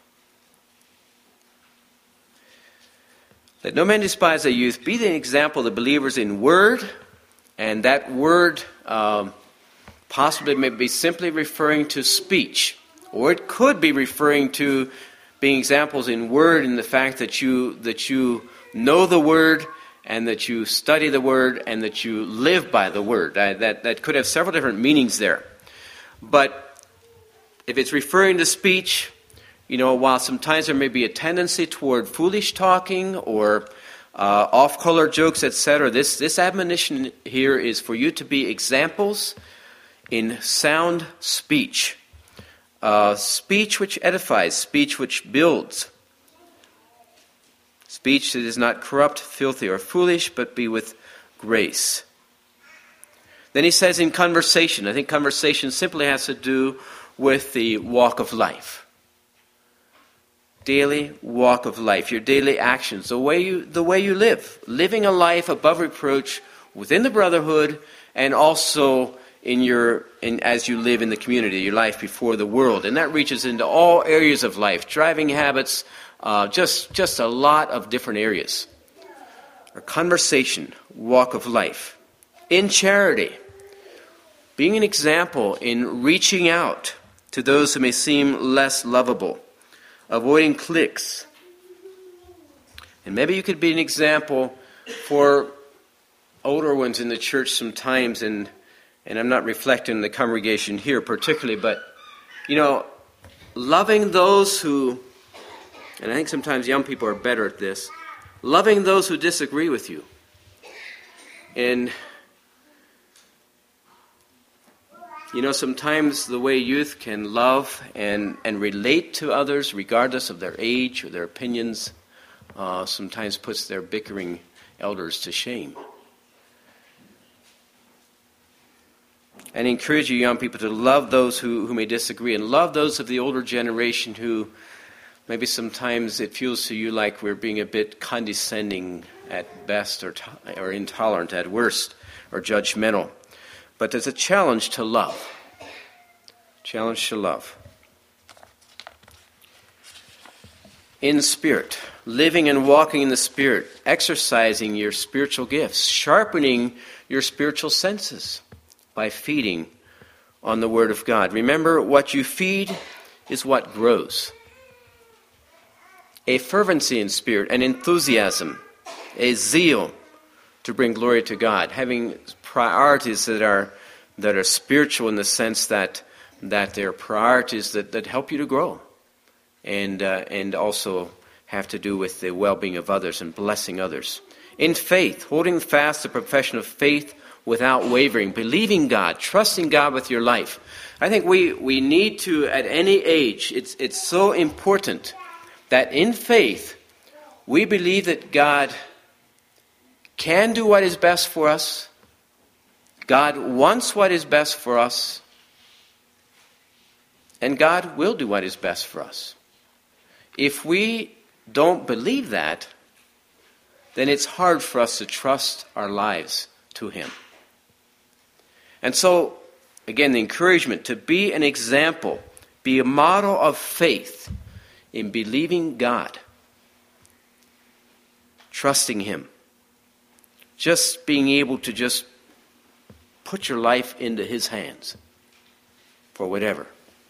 Let no man despise the youth. Be the example of the believers in word. And that word um, possibly may be simply referring to speech. Or it could be referring to being examples in word in the fact that you that you know the word and that you study the Word, and that you live by the Word. Uh, that, that could have several different meanings there. But if it's referring to speech, you know, while sometimes there may be a tendency toward foolish talking or uh, off-color jokes, et cetera, this, this admonition here is for you to be examples in sound speech. Uh, speech which edifies, speech which builds. Speech that is not corrupt, filthy, or foolish, but be with grace. Then he says in conversation. I think conversation simply has to do with the walk of life. Daily walk of life, your daily actions, the way you the way you live. Living a life above reproach within the brotherhood, and also in your in as you live in the community, your life before the world. And that reaches into all areas of life, driving habits, uh, just, just a lot of different areas. Our conversation, walk of life. In charity, being an example in reaching out to those who may seem less lovable. Avoiding cliques. And maybe you could be an example for older ones in the church sometimes, and and I'm not reflecting the congregation here particularly, but, you know, loving those who, and I think sometimes young people are better at this, loving those who disagree with you. And, you know, sometimes the way youth can love and, and relate to others, regardless of their age or their opinions, uh, sometimes puts their bickering elders to shame. And encourage you young people to love those who, who may disagree, and love those of the older generation who maybe sometimes it feels to you like we're being a bit condescending at best, or, to, or intolerant at worst, or judgmental. But there's a challenge to love. Challenge to love. In spirit, living and walking in the Spirit, exercising your spiritual gifts, sharpening your spiritual senses by feeding on the Word of God. Remember, what you feed is what grows. A fervency in spirit, an enthusiasm, a zeal to bring glory to God, having priorities that are that are spiritual in the sense that that they're priorities that, that help you to grow, and uh, and also have to do with the well-being of others and blessing others. In faith, holding fast the profession of faith without wavering, believing God, trusting God with your life. I think we, we need to, at any age, it's it's so important that in faith we believe that God can do what is best for us. God wants what is best for us. And God will do what is best for us. If we don't believe that, then it's hard for us to trust our lives to Him. And so, again, the encouragement to be an example, be a model of faith in believing God, trusting Him, just being able to just put your life into His hands for whatever.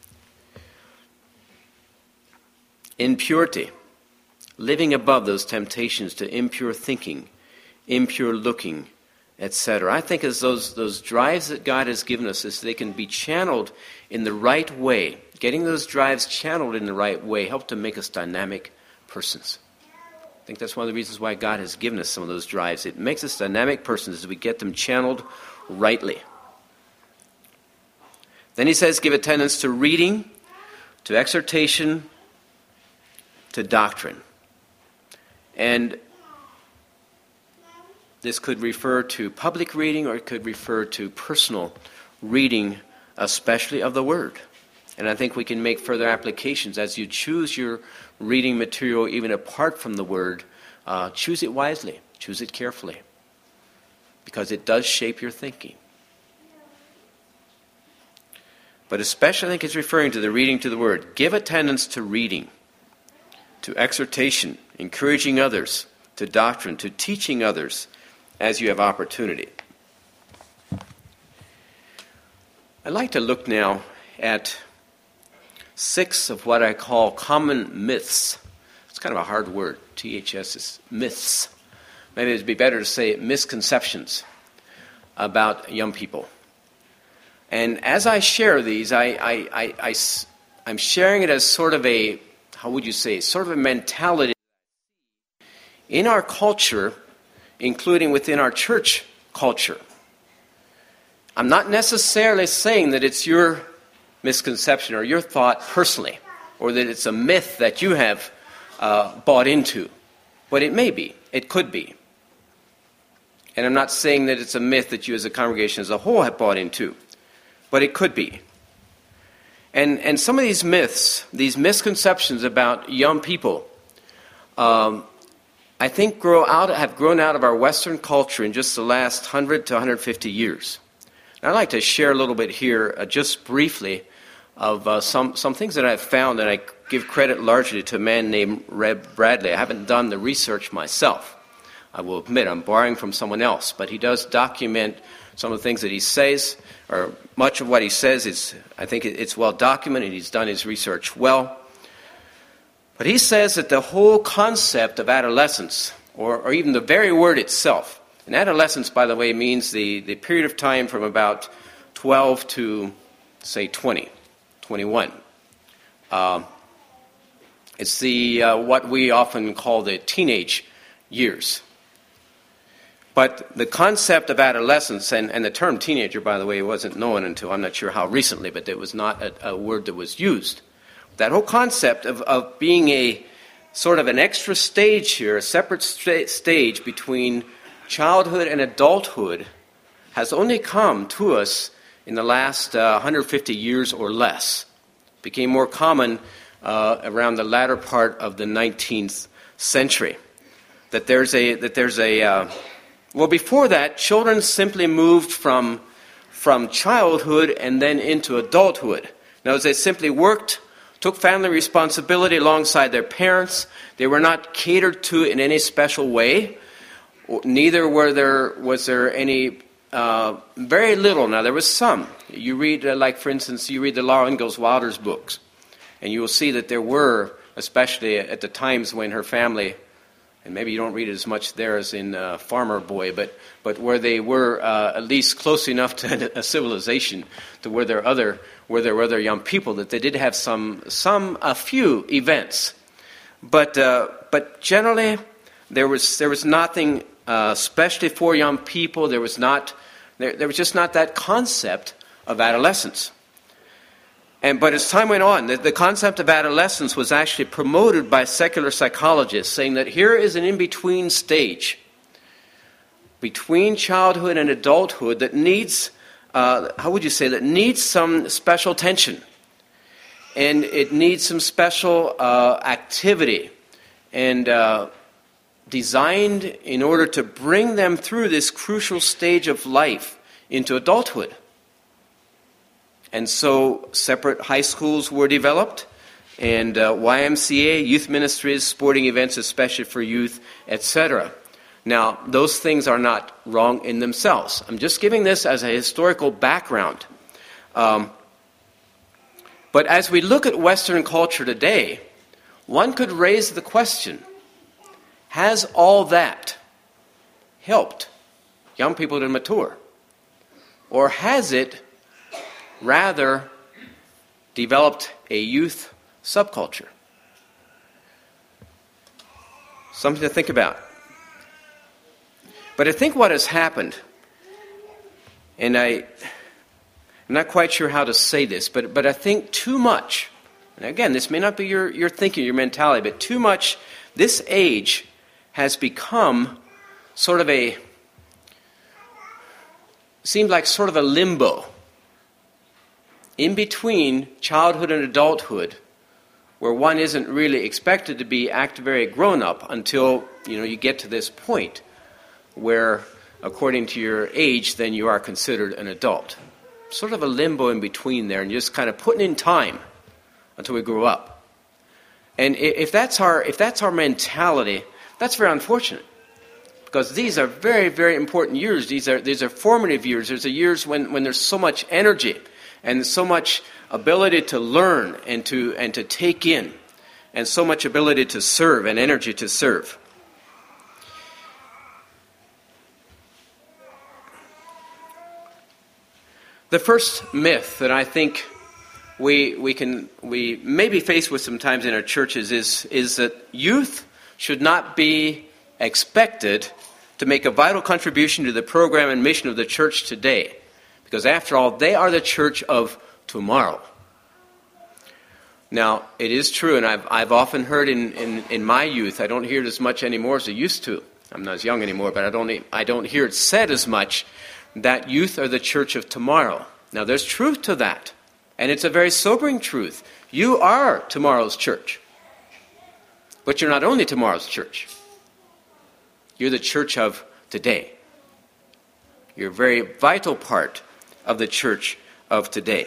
In purity, living above those temptations to impure thinking, impure looking, et cetera. I think as those those drives that God has given us, as they can be channeled in the right way, getting those drives channeled in the right way help to make us dynamic persons. I think that's one of the reasons why God has given us some of those drives. It makes us dynamic persons as we get them channeled rightly. Then he says, give attendance to reading, to exhortation, to doctrine. And this could refer to public reading, or it could refer to personal reading, especially of the Word. And I think we can make further applications as you choose your reading material, even apart from the Word. Uh, choose it wisely. Choose it carefully. Because it does shape your thinking. But especially I think it's referring to the reading to the Word. Give attendance to reading, to exhortation, encouraging others, to doctrine, to teaching others, as you have opportunity. I'd like to look now at six of what I call common myths. It's kind of a hard word. T H S is myths. maybe it'd be better to say misconceptions about young people. And as I share these, I, I, I, I, I'm sharing it as sort of a, how would you say, sort of a mentality in our culture, including within our church culture. I'm not necessarily saying that it's your misconception or your thought personally, or that it's a myth that you have uh, bought into. But it may be. It could be. And I'm not saying that it's a myth that you as a congregation as a whole have bought into. But it could be. And and some of these myths, these misconceptions about young people, um, I think grow out have grown out of our Western culture in just the last one hundred to one hundred fifty years. And I'd like to share a little bit here, uh, just briefly, of uh, some, some things that I've found, and I give credit largely to a man named Reb Bradley. I haven't done the research myself. I will admit I'm borrowing from someone else, but he does document some of the things that he says, or much of what he says is, I think it's well documented. He's done his research well. But he says that the whole concept of adolescence, or, or even the very word itself, and adolescence, by the way, means the, the period of time from about twelve to, say, twenty, twenty-one. Um, it's the uh, what we often call the teenage years. But the concept of adolescence, and, and the term teenager, by the way, wasn't known until I'm not sure how recently, but it was not a, a word that was used. That whole concept of, of being a sort of an extra stage here, a separate st- stage between childhood and adulthood, has only come to us in the last uh, one hundred fifty years or less. It became more common uh, around the latter part of the nineteenth century. That there's a that there's a uh, well, before that, children simply moved from from childhood and then into adulthood. Now, as they simply worked, took family responsibility alongside their parents. They were not catered to in any special way. Neither were there was there any uh, very little. Now, there was some. You read, uh, like for instance, you read the Laura Ingalls Wilder's books, and you will see that there were, especially at the times when her family, and maybe you don't read it as much there as in uh, Farmer Boy, but but where they were uh, at least close enough to a civilization to where there other where there were other young people, that they did have some some a few events, but uh, but generally there was there was nothing uh, especially for young people. There was not there, there was just not that concept of adolescence. And, but as time went on, the, the concept of adolescence was actually promoted by secular psychologists, saying that here is an in-between stage between childhood and adulthood that needs, uh, how would you say, that needs some special attention. And it needs some special uh, activity and uh, designed in order to bring them through this crucial stage of life into adulthood. And so separate high schools were developed, and uh, Y M C A, youth ministries, sporting events, especially for youth, et cetera. Now, those things are not wrong in themselves. I'm just giving this as a historical background. Um, but as we look at Western culture today, one could raise the question, has all that helped young people to mature? Or has it rather developed a youth subculture? Something to think about. But I think what has happened, and I, I'm not quite sure how to say this, but, but I think too much, and again, this may not be your, your thinking, your mentality, but too much, this age has become sort of a, seemed like sort of a limbo in between childhood and adulthood, where one isn't really expected to be act very grown up until, you know, you get to this point where, according to your age, then you are considered an adult. Sort of a limbo in between there, and you're just kind of putting in time until we grow up. And if that's our if that's our mentality, that's very unfortunate, because these are very, very important years. These are these are formative years. There's a years when, when there's so much energy and so much ability to learn and to and to take in, and so much ability to serve and energy to serve. The first myth that I think we we can we may be faced with sometimes in our churches is is that youth should not be expected to make a vital contribution to the program and mission of the church today, because after all, they are the church of tomorrow. Now, it is true, and I've I've often heard in, in, in my youth, I don't hear it as much anymore as I used to. I'm not as young anymore, but I don't I don't hear it said as much that youth are the church of tomorrow. Now, there's truth to that, and it's a very sobering truth. You are tomorrow's church, but you're not only tomorrow's church. You're the church of today. You're a very vital part of the church of today.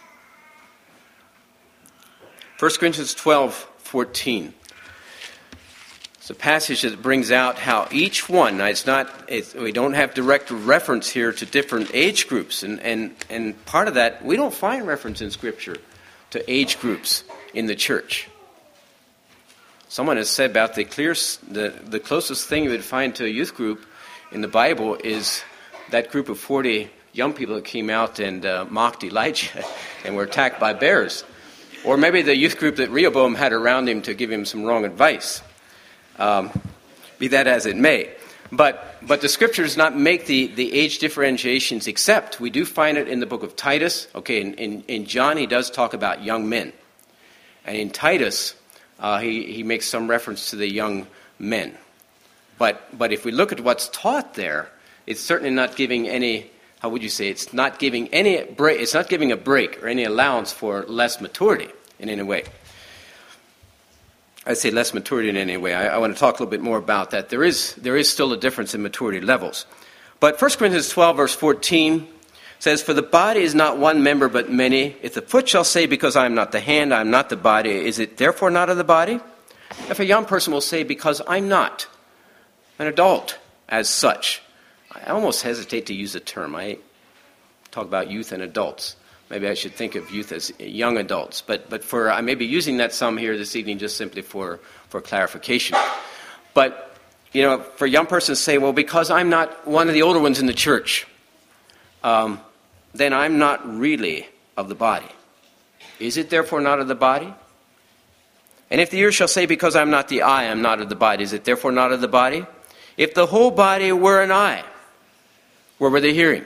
First Corinthians twelve fourteen. It's a passage that brings out how each one, now it's not, it's, we don't have direct reference here to different age groups, and, and, and part of that, we don't find reference in Scripture to age groups in the church. Someone has said about the clear, the, the closest thing you would find to a youth group in the Bible is that group of forty young people that came out and uh, mocked Elijah and were attacked by bears. Or maybe the youth group that Rehoboam had around him to give him some wrong advice. Um, be that as it may. But but the Scripture does not make the, the age differentiations, except we do find it in the book of Titus. Okay, in, in, in John he does talk about young men. And in Titus uh, he, he makes some reference to the young men. But but if we look at what's taught there, it's certainly not giving any, how would you say, it's not giving any break, it's not giving a break or any allowance for less maturity in any way. I say less maturity in any way. I, I want to talk a little bit more about that. There is there is still a difference in maturity levels. But First Corinthians twelve, verse fourteen says, "For the body is not one member but many. If the foot shall say, because I am not the hand, I am not the body, is it therefore not of the body? If a young person will say, because I'm not an adult as such." I almost hesitate to use the term. I talk about youth and adults. Maybe I should think of youth as young adults. But but for I may be using that some here this evening just simply for, for clarification. But, you know, for a young person to say, well, because I'm not one of the older ones in the church, um, then I'm not really of the body. Is it therefore not of the body? And if the ear shall say, because I'm not the eye, I'm not of the body, is it therefore not of the body? If the whole body were an eye, where were the hearing?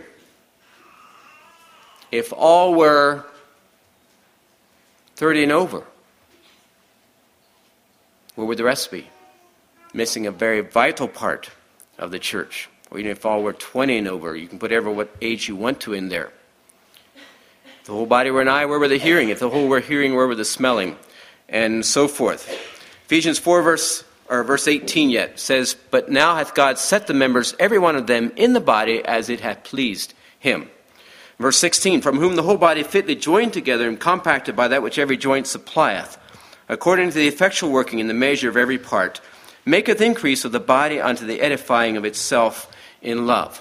If all were thirty and over, where would the rest be? Missing a very vital part of the church. Or even if all were twenty and over, you can put ever what age you want to in there. If the whole body were an eye, where were the hearing? If the whole were hearing, where were the smelling? And so forth. Ephesians four verse or verse eighteen yet says, "But now hath God set the members, every one of them, in the body as it hath pleased him." Verse sixteen, "From whom the whole body fitly joined together and compacted by that which every joint supplieth, according to the effectual working in the measure of every part, maketh increase of the body unto the edifying of itself in love."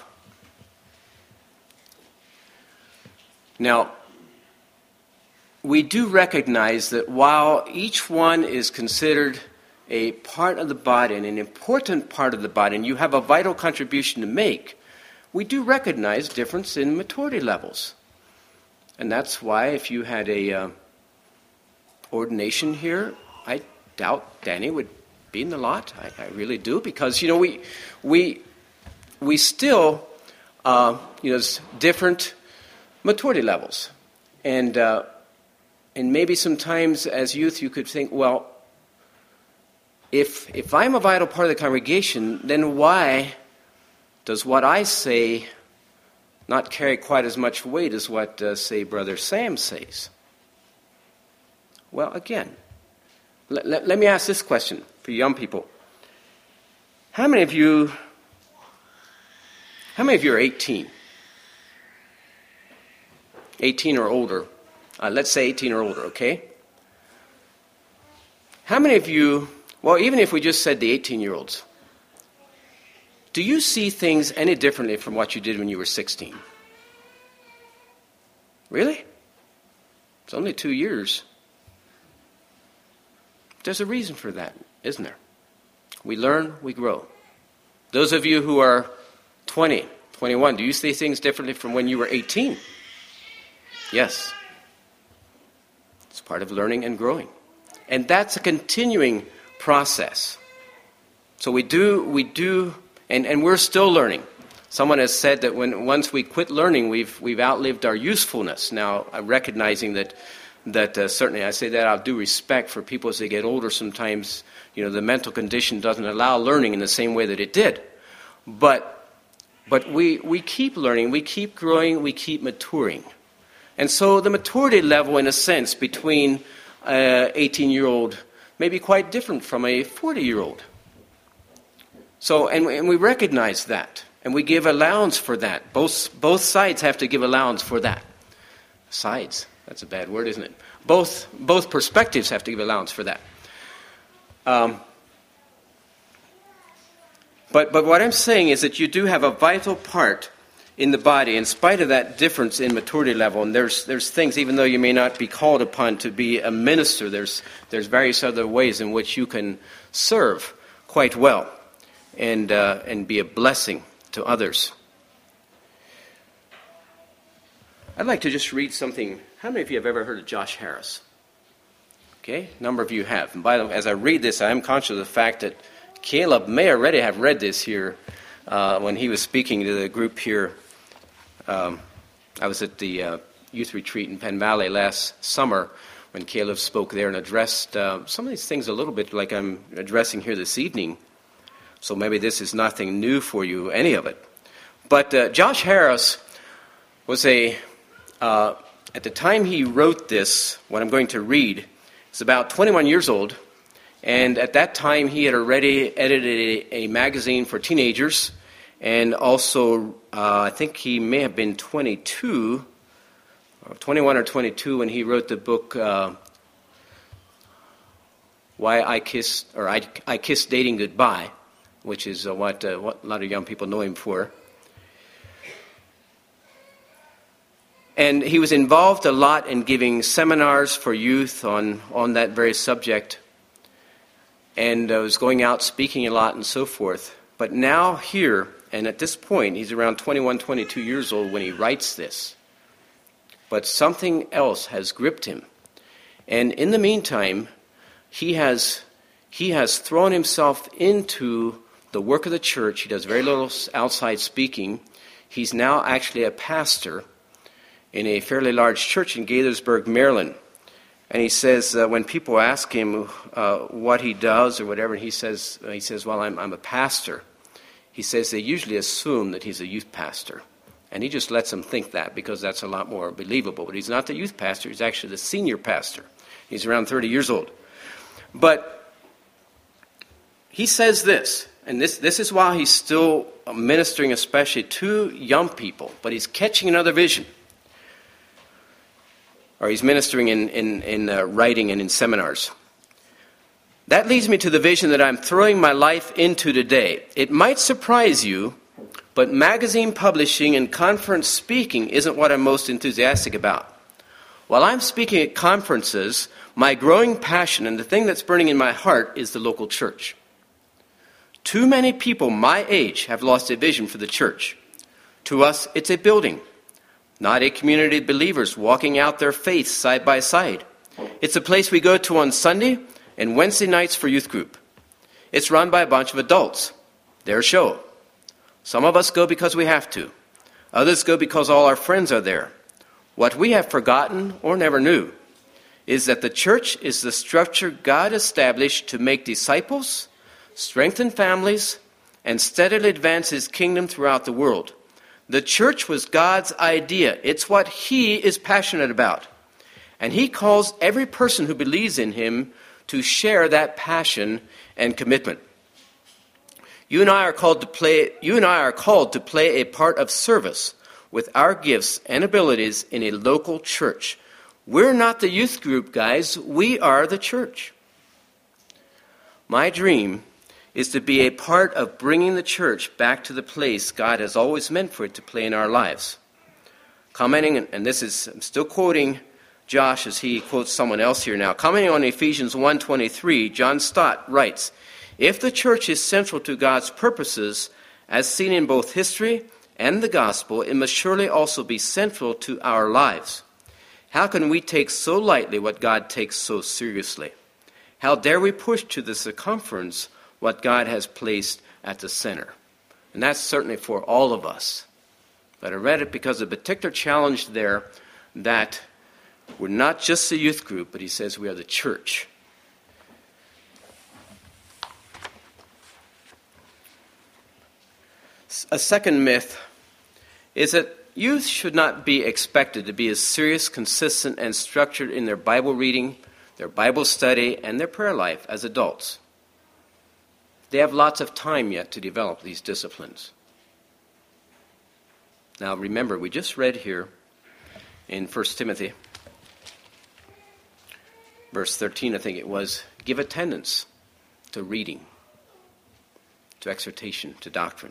Now, we do recognize that while each one is considered a part of the body and an important part of the body, and you have a vital contribution to make, we do recognize difference in maturity levels. And that's why if you had a uh, ordination here, I doubt Danny would be in the lot. I, I really do, because, you know, we we we still, uh, you know, there's different maturity levels. And, uh, and maybe sometimes as youth you could think, well, if if I'm a vital part of the congregation, then why does what I say not carry quite as much weight as what, uh, say, Brother Sam says? Well, again, let, let, let me ask this question for young people. How many of you, how many of you are eighteen? eighteen or older. Uh, let's say eighteen or older, okay? How many of you, well, even if we just said the eighteen-year-olds, do you see things any differently from what you did when you were sixteen? Really? It's only two years. There's a reason for that, isn't there? We learn, we grow. Those of you who are twenty, twenty-one, do you see things differently from when you were eighteen? Yes. It's part of learning and growing. And that's a continuing process. So we do, we do, and, and we're still learning. Someone has said that when once we quit learning, we've we've outlived our usefulness. Now, I'm recognizing that that uh, certainly I say that out of due respect for people as they get older. Sometimes, you know, the mental condition doesn't allow learning in the same way that it did. But but we we keep learning, we keep growing, we keep maturing. And so the maturity level, in a sense, between an eighteen-year-old may be quite different from a forty-year-old. So, and, and we recognize that, and we give allowance for that. Both both sides have to give allowance for that. Sides, that's a bad word, isn't it? Both both perspectives have to give allowance for that. Um, but but what I'm saying is that you do have a vital part in the body, in spite of that difference in maturity level. And there's there's things, even though you may not be called upon to be a minister, there's there's various other ways in which you can serve quite well and uh, and be a blessing to others. I'd like to just read something. How many of you have ever heard of Josh Harris? Okay, a number of you have. And by the way, as I read this, I am conscious of the fact that Caleb may already have read this here uh, when he was speaking to the group here. Um, I was at the uh, youth retreat in Penn Valley last summer when Caleb spoke there and addressed uh, some of these things a little bit like I'm addressing here this evening. So maybe this is nothing new for you, any of it. But uh, Josh Harris was a, uh, at the time he wrote this, what I'm going to read, he's about twenty-one years old. And at that time he had already edited a, a magazine for teenagers. And also, uh, I think he may have been twenty-two, or twenty-one or twenty-two, when he wrote the book, uh, Why I Kissed, or I, I Kissed Dating Goodbye, which is uh, what, uh, what a lot of young people know him for. And he was involved a lot in giving seminars for youth on, on that very subject, and uh, was going out speaking a lot and so forth. But now here, and at this point, he's around twenty-one, twenty-two years old when he writes this. But something else has gripped him. And in the meantime, he has he has thrown himself into the work of the church. He does very little outside speaking. He's now actually a pastor in a fairly large church in Gaithersburg, Maryland. And he says uh, when people ask him uh, what he does or whatever, he says, uh, he says, well, I'm, I'm a pastor. He says they usually assume that he's a youth pastor. And he just lets them think that because that's a lot more believable. But he's not the youth pastor. He's actually the senior pastor. He's around thirty years old. But he says this, and this, this is while he's still ministering especially to young people, but he's catching another vision. Or he's ministering in, in, in uh, writing and in seminars. That leads me to the vision that I'm throwing my life into today. It might surprise you, but magazine publishing and conference speaking isn't what I'm most enthusiastic about. While I'm speaking at conferences, my growing passion and the thing that's burning in my heart is the local church. Too many people my age have lost a vision for the church. To us, it's a building, not a community of believers walking out their faith side by side. It's a place we go to on Sunday and Wednesday nights for youth group. It's run by a bunch of adults. Their show. Some of us go because we have to. Others go because all our friends are there. What we have forgotten or never knew is that the church is the structure God established to make disciples, strengthen families, and steadily advance His kingdom throughout the world. The church was God's idea. It's what He is passionate about. And He calls every person who believes in Him to share that passion and commitment. You and I are called to play, you and I are called to play a part of service with our gifts and abilities in a local church. We're not the youth group, guys. We are the church. My dream is to be a part of bringing the church back to the place God has always meant for it to play in our lives. Commenting, and this is, I'm still quoting Josh as he quotes someone else here now. Commenting on Ephesians one twenty-three, John Stott writes, if the church is central to God's purposes, as seen in both history and the gospel, it must surely also be central to our lives. How can we take so lightly what God takes so seriously? How dare we push to the circumference what God has placed at the center? And that's certainly for all of us. But I read it because of a particular challenge there that we're not just a youth group, but he says we are the church. A second myth is that youth should not be expected to be as serious, consistent, and structured in their Bible reading, their Bible study, and their prayer life as adults. They have lots of time yet to develop these disciplines. Now remember, we just read here in First Timothy, verse thirteen, I think it was, give attendance to reading, to exhortation, to doctrine.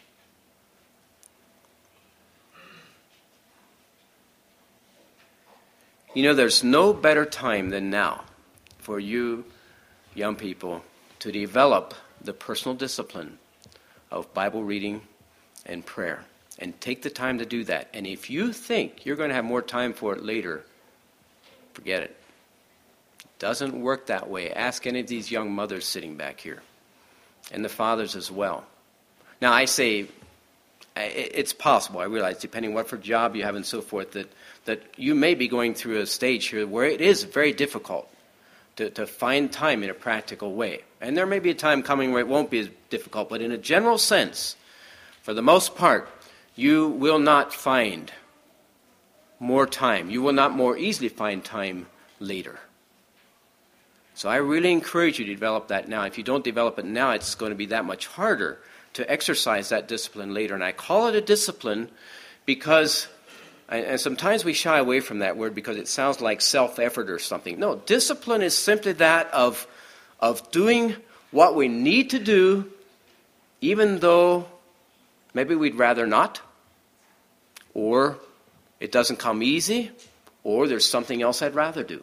You know, there's no better time than now for you young people to develop the personal discipline of Bible reading and prayer. And take the time to do that. And if you think you're going to have more time for it later, forget it. It doesn't work that way. Ask any of these young mothers sitting back here. And the fathers as well. Now, I say it's possible, I realize, depending what for job you have and so forth, that, that you may be going through a stage here where it is very difficult to, to find time in a practical way. And there may be a time coming where it won't be as difficult, but in a general sense, for the most part, you will not find more time. You will not more easily find time later. So I really encourage you to develop that now. If you don't develop it now, it's going to be that much harder to exercise that discipline later. And I call it a discipline because, and sometimes we shy away from that word because it sounds like self-effort or something. No, discipline is simply that of, of doing what we need to do, even though maybe we'd rather not, or it doesn't come easy, or there's something else I'd rather do.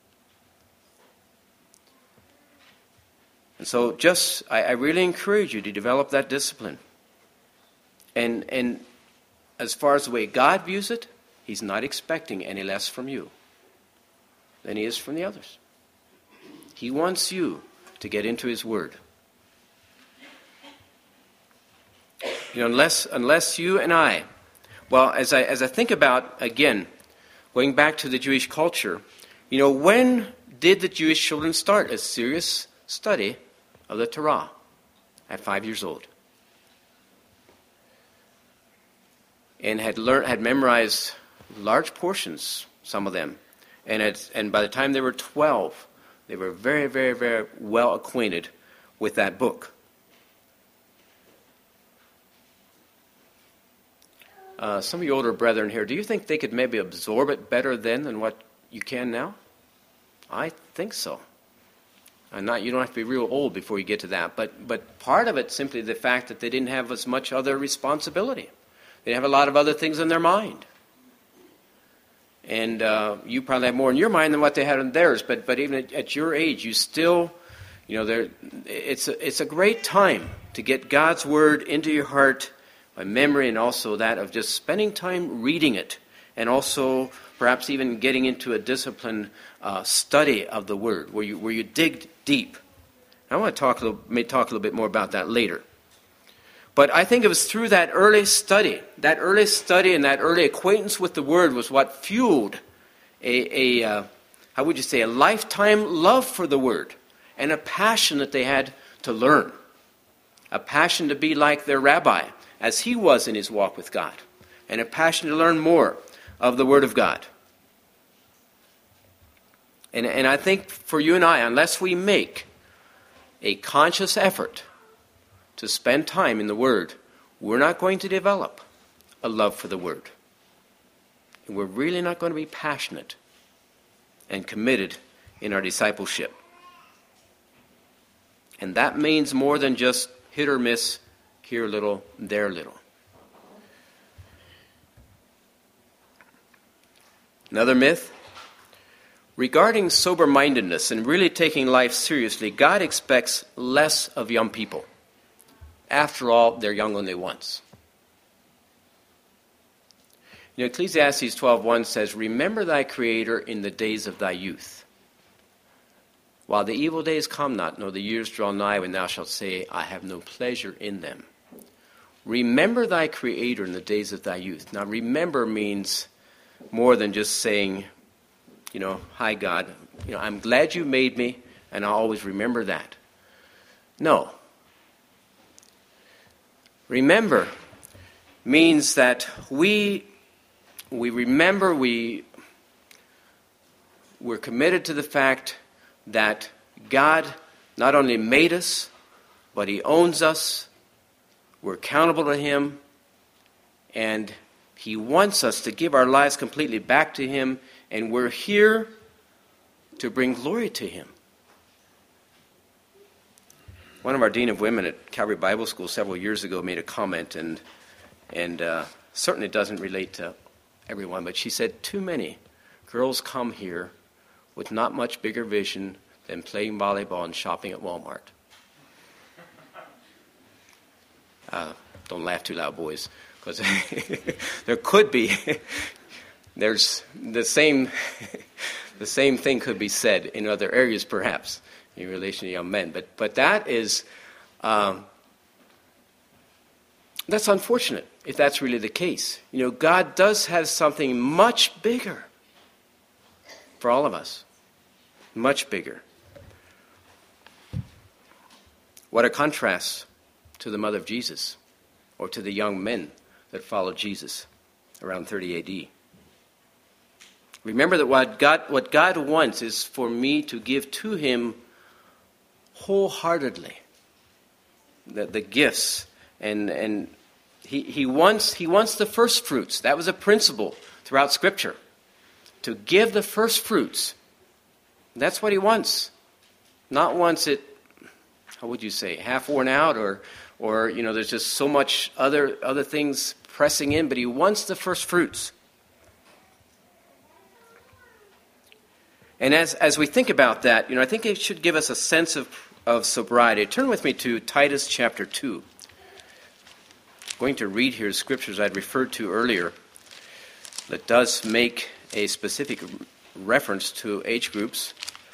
And so just, I, I really encourage you to develop that discipline. And, and as far as the way God views it, he's not expecting any less from you than he is from the others. He wants you to get into his word. You know, unless unless you and I, well, as I as I think about, again, going back to the Jewish culture, you know, when did the Jewish children start a serious study of the Torah? At five years old. And had learned, had memorized large portions, some of them. And had, and by the time they were twelve, they were very, very, very well acquainted with that book. Uh, some of you older brethren here, do you think they could maybe absorb it better then than what you can now? I think so. And not, you don't have to be real old before you get to that. But but part of it simply the fact that they didn't have as much other responsibility. They have a lot of other things in their mind. And uh, you probably have more in your mind than what they had in theirs. But but even at, at your age, you still, you know, there. It's a, it's a great time to get God's word into your heart by memory, and also that of just spending time reading it, and also perhaps even getting into a disciplined uh, study of the word, where you where you dig deep. I want to talk a little, may talk a little bit more about that later. But I think it was through that early study, that early study and that early acquaintance with the Word was what fueled a, a uh, how would you say, a lifetime love for the Word and a passion that they had to learn, a passion to be like their rabbi as he was in his walk with God, and a passion to learn more of the Word of God. And, and I think for you and I, unless we make a conscious effort to spend time in the Word, we're not going to develop a love for the Word. And we're really not going to be passionate and committed in our discipleship. And that means more than just hit or miss, here a little, there a little. Another myth. Regarding sober-mindedness and really taking life seriously, God expects less of young people. After all, they're young only once. You know, Ecclesiastes twelve one says, "Remember thy Creator in the days of thy youth, while the evil days come not, nor the years draw nigh, when thou shalt say, I have no pleasure in them." Remember thy Creator in the days of thy youth. Now, remember means more than just saying, you know, "Hi, God, you know, I'm glad you made me, and I'll always remember that." No. Remember means that we we remember, we we're committed to the fact that God not only made us, but He owns us. We're accountable to Him, and He wants us to give our lives completely back to Him, and we're here to bring glory to Him. One of our Dean of Women at Calvary Bible School several years ago made a comment, and and uh, certainly doesn't relate to everyone, but she said, "Too many girls come here with not much bigger vision than playing volleyball and shopping at Walmart." Uh, don't laugh too loud, boys, because there could be, there's the same, the same thing could be said in other areas, perhaps, in relation to young men. But but that is, um, that's unfortunate if that's really the case. You know, God does have something much bigger for all of us, much bigger. What a contrast to the mother of Jesus, or to the young men that followed Jesus around thirty A D. Remember that what God, what God wants is for me to give to Him wholeheartedly the, the gifts, and and he he wants he wants the first fruits. That was a principle throughout Scripture, to give the first fruits. That's what He wants. Not once it, how would you say, half worn out, or or you know, there's just so much other other things pressing in, but He wants the first fruits. And as as we think about that, you know, I think it should give us a sense of, of sobriety. Turn with me to Titus chapter two. I'm going to read here scriptures I'd referred to earlier that does make a specific reference to age groups.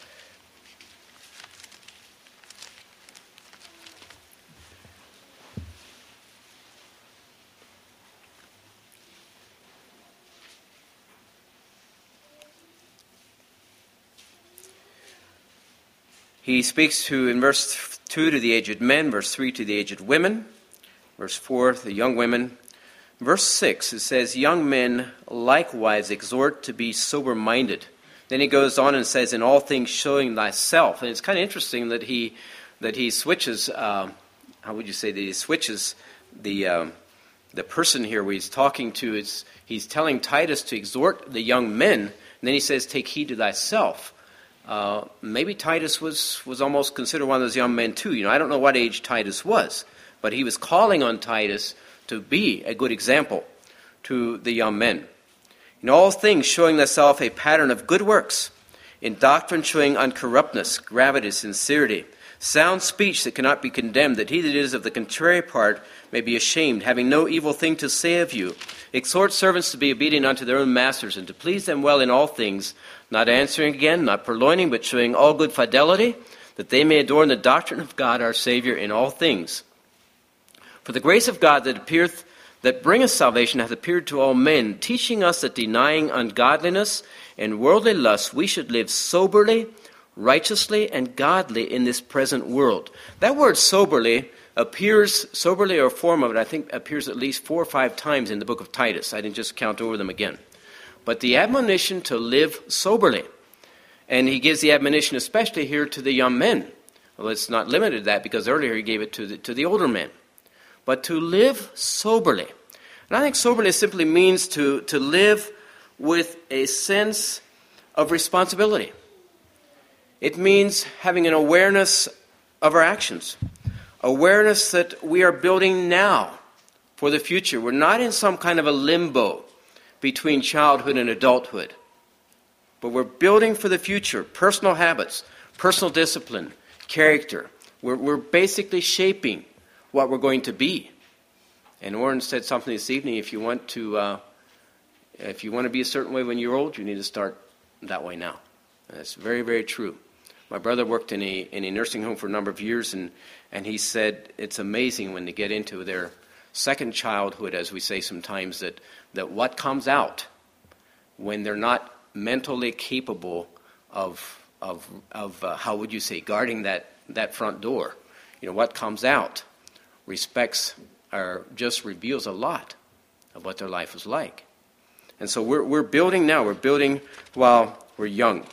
He speaks to, in verse two, to the aged men, verse three, to the aged women, verse four, the young women. Verse six, it says, "Young men likewise exhort to be sober-minded." Then he goes on and says, "In all things showing thyself." And it's kind of interesting that he that he switches, uh, how would you say, that he switches the um, the person here where he's talking to. Is he's telling Titus to exhort the young men, and then he says, "Take heed to thyself." Uh, maybe Titus was, was almost considered one of those young men too. You know, I don't know what age Titus was, but he was calling on Titus to be a good example to the young men. In all things showing thyself a pattern of good works, in doctrine showing uncorruptness, gravity, sincerity, sound speech that cannot be condemned, that he that is of the contrary part may be ashamed, having no evil thing to say of you. Exhort servants to be obedient unto their own masters, and to please them well in all things, not answering again, not purloining, but showing all good fidelity, that they may adorn the doctrine of God our Savior in all things. For the grace of God that appeareth, that bringeth salvation, hath appeared to all men, teaching us that denying ungodliness and worldly lusts, we should live soberly, righteously, and godly in this present world. That word soberly appears, soberly or form of it, I think appears at least four or five times in the book of Titus. I didn't just count over them again. But the admonition to live soberly. And he gives the admonition especially here to the young men. Well, it's not limited to that, because earlier he gave it to the, to the older men. But to live soberly. And I think soberly simply means to, to live with a sense of responsibility. It means having an awareness of our actions. Awareness that we are building now for the future. We're not in some kind of a limbo between childhood and adulthood. But we're building for the future. Personal habits, personal discipline, character. We're, we're basically shaping what we're going to be. And Warren said something this evening, if you want to uh, If you want to be a certain way when you're old, you need to start that way now. And that's very, very true. My brother worked in a in a nursing home for a number of years, and, and he said it's amazing when they get into their second childhood, as we say sometimes, that, that what comes out when they're not mentally capable of of of uh, how would you say, guarding that, that front door. You know, what comes out respects or just reveals a lot of what their life was like. And so we're we're building now. We're building while we're young.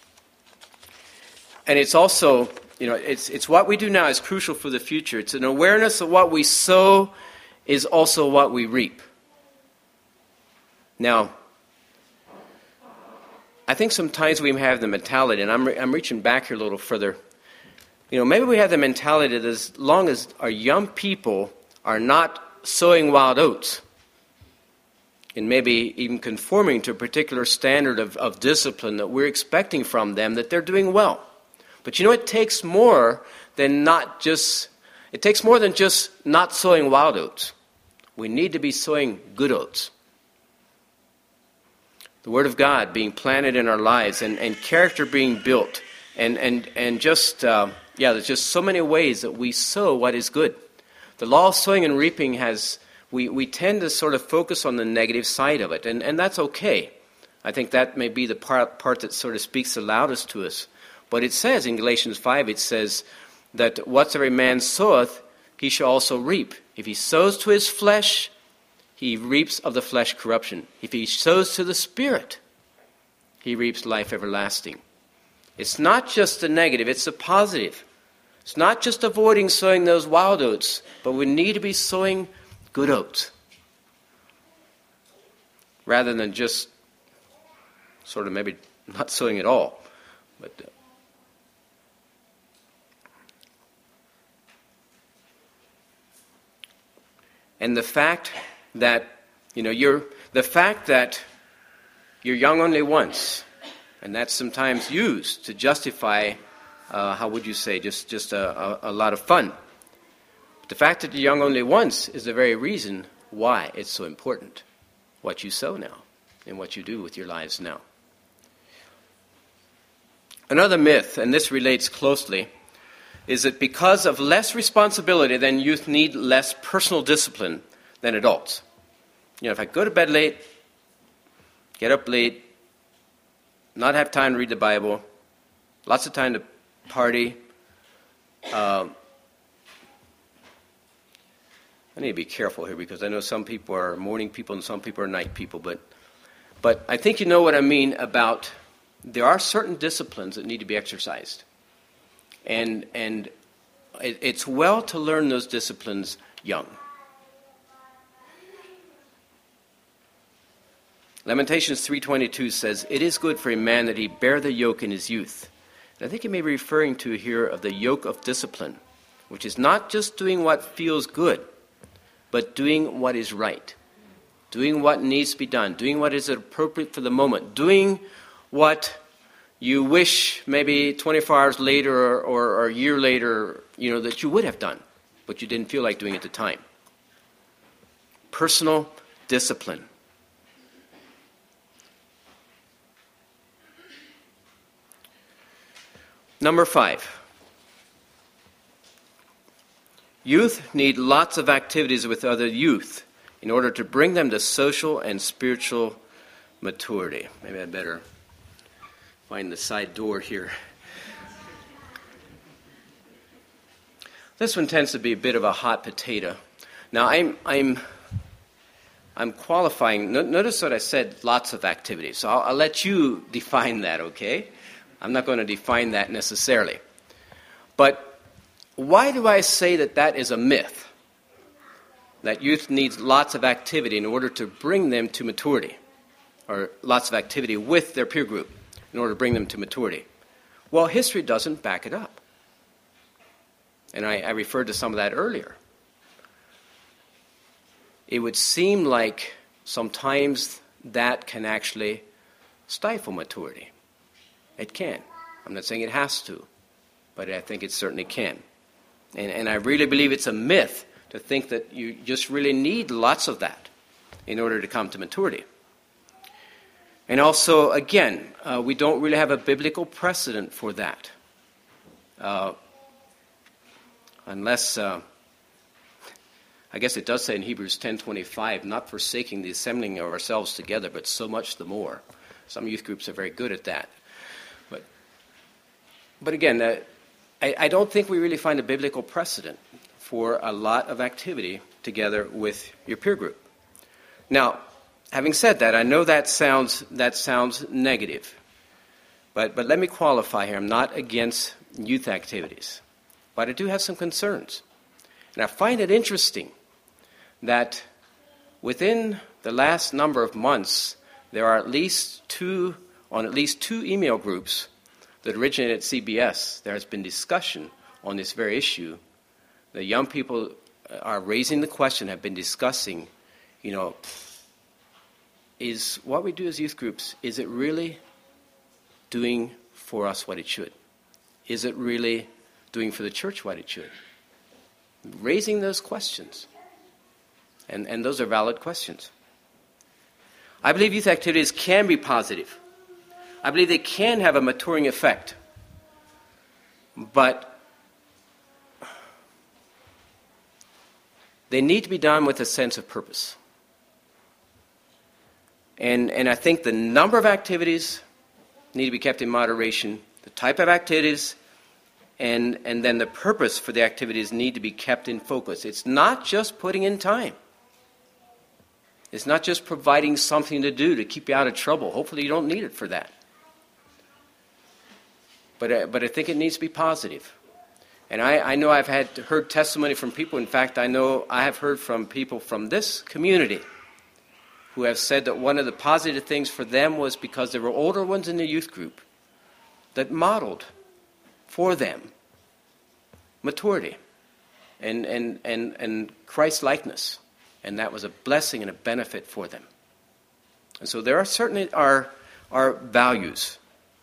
And it's also, you know, it's it's what we do now is crucial for the future. It's an awareness of what we sow is also what we reap. Now, I think sometimes we have the mentality, and I'm re- I'm reaching back here a little further. You know, maybe we have the mentality that as long as our young people are not sowing wild oats, and maybe even conforming to a particular standard of, of discipline that we're expecting from them, that they're doing well. But you know, it takes more than not just, it takes more than just not sowing wild oats. We need to be sowing good oats. The Word of God being planted in our lives, and, and character being built. And, and, and just, uh, yeah, there's just so many ways that we sow what is good. The law of sowing and reaping has, we, we tend to sort of focus on the negative side of it. And, and that's okay. I think that may be the part, part that sort of speaks the loudest to us. But it says in Galatians five, it says that whatsoever a man soweth, he shall also reap. If he sows to his flesh, he reaps of the flesh corruption. If he sows to the Spirit, he reaps life everlasting. It's not just the negative, it's the positive. It's not just avoiding sowing those wild oats, but we need to be sowing good oats. Rather than just sort of maybe not sowing at all. But uh, And the fact that, you know, you're, the fact that you're young only once, and that's sometimes used to justify, uh, how would you say, just, just a, a, a lot of fun. But the fact that you're young only once is the very reason why it's so important, what you sow now and what you do with your lives now. Another myth, and this relates closely, is that because of less responsibility, then youth need less personal discipline than adults. You know, if I go to bed late, get up late, not have time to read the Bible, lots of time to party, um, I need to be careful here because I know some people are morning people and some people are night people, but but I think you know what I mean about there are certain disciplines that need to be exercised. And and it, it's well to learn those disciplines young. Lamentations three twenty-two says, "It is good for a man that he bear the yoke in his youth." And I think he may be referring to here of the yoke of discipline, which is not just doing what feels good, but doing what is right, doing what needs to be done, doing what is appropriate for the moment, doing what you wish maybe twenty-four hours later or, or, or a year later, you know, that you would have done, but you didn't feel like doing at the time. Personal discipline. Number five. Youth need lots of activities with other youth in order to bring them to social and spiritual maturity. Maybe I better find the side door here. This one tends to be a bit of a hot potato. Now I'm I'm I'm qualifying. No, notice what I said. Lots of activities. So I'll, I'll let you define that. Okay, I'm not going to define that necessarily. But why do I say that that is a myth? That youth needs lots of activity in order to bring them to maturity, or lots of activity with their peer group in order to bring them to maturity. Well, history doesn't back it up. And I, I referred to some of that earlier. It would seem like sometimes that can actually stifle maturity. It can. I'm not saying it has to, but I think it certainly can. And, and I really believe it's a myth to think that you just really need lots of that in order to come to maturity. And also, again, uh, we don't really have a biblical precedent for that. Uh, unless, uh, I guess it does say in Hebrews ten twenty-five, not forsaking the assembling of ourselves together, but so much the more. Some youth groups are very good at that. But, but again, uh, I, I don't think we really find a biblical precedent for a lot of activity together with your peer group. Now, having said that, I know that sounds that sounds negative, but but let me qualify here. I'm not against youth activities, but I do have some concerns, and I find it interesting that within the last number of months, there are at least two on at least two email groups that originated at C B S. There has been discussion on this very issue. The young people are raising the question, have been discussing, you know, is what we do as youth groups, is it really doing for us what it should? Is it really doing for the church what it should? Raising those questions. And, and those are valid questions. I believe youth activities can be positive. I believe they can have a maturing effect. But they need to be done with a sense of purpose. And, and I think the number of activities need to be kept in moderation, the type of activities, and, and then the purpose for the activities need to be kept in focus. It's not just putting in time. It's not just providing something to do to keep you out of trouble. Hopefully you don't need it for that. But, uh, but I think it needs to be positive. And I, I know I've had heard testimony from people. In fact, I know I have heard from people from this community who have said that one of the positive things for them was because there were older ones in the youth group that modeled for them maturity and, and, and, and Christ-likeness. And that was a blessing and a benefit for them. And so there are certainly are, are values.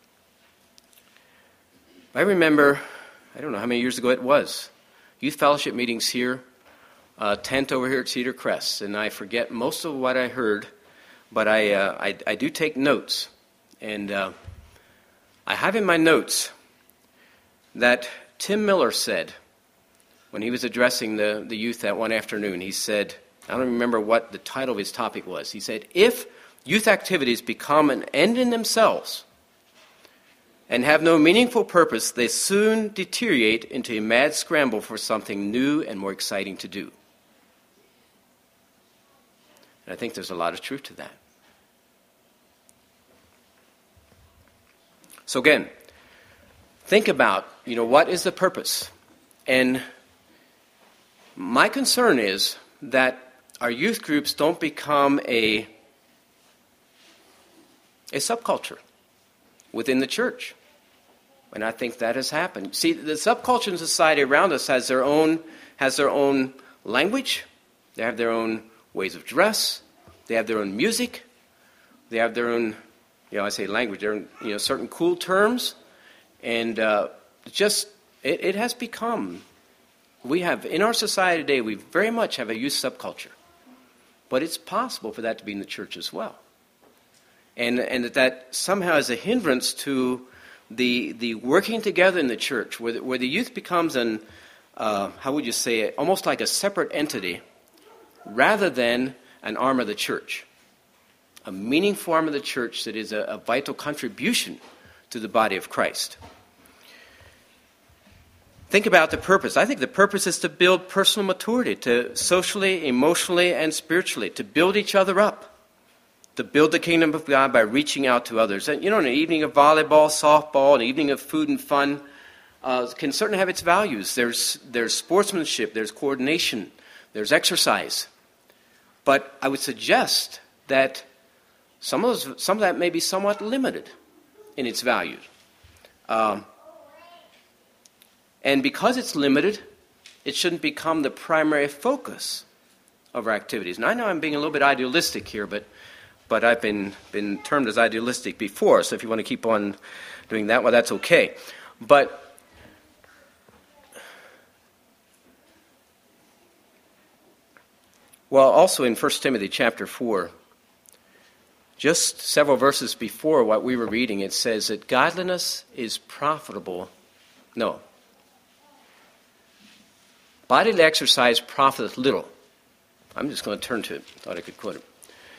I remember, I don't know how many years ago it was, youth fellowship meetings here, uh, tent over here at Cedar Crest, and I forget most of what I heard, but I uh, I, I do take notes, and uh, I have in my notes that Tim Miller said when he was addressing the, the youth that one afternoon. He said, I don't remember what the title of his topic was. He said, if youth activities become an end in themselves and have no meaningful purpose, they soon deteriorate into a mad scramble for something new and more exciting to do. And I think there's a lot of truth to that. So again, think about, you know, what is the purpose? And my concern is that our youth groups don't become a, a subculture within the church. And I think that has happened. See, the subculture in society around us has their own has their own language. They have their own ways of dress. They have their own music. They have their own, you know, I say language, their own, you know, certain cool terms. And uh, just, it, it has become, we have, in our society today, we very much have a youth subculture. But it's possible for that to be in the church as well. And, and that that somehow is a hindrance to the the working together in the church, where the, where the youth becomes an, uh, how would you say it, almost like a separate entity, rather than an arm of the church. A meaningful arm of the church that is a, a vital contribution to the body of Christ. Think about the purpose. I think the purpose is to build personal maturity, to socially, emotionally, and spiritually, to build each other up, to build the kingdom of God by reaching out to others. And, you know, an evening of volleyball, softball, an evening of food and fun uh, can certainly have its values. There's, there's sportsmanship, there's coordination, there's exercise. But I would suggest that some of, those, some of that may be somewhat limited in its values. Um, and because it's limited, it shouldn't become the primary focus of our activities. And I know I'm being a little bit idealistic here, but but I've been, been termed as idealistic before, so if you want to keep on doing that, well, that's okay. But well, also in First Timothy chapter four, Just several verses before what we were reading, it says that godliness is profitable. No. Bodily exercise profiteth little. I'm just going to turn to it. Thought I could quote it.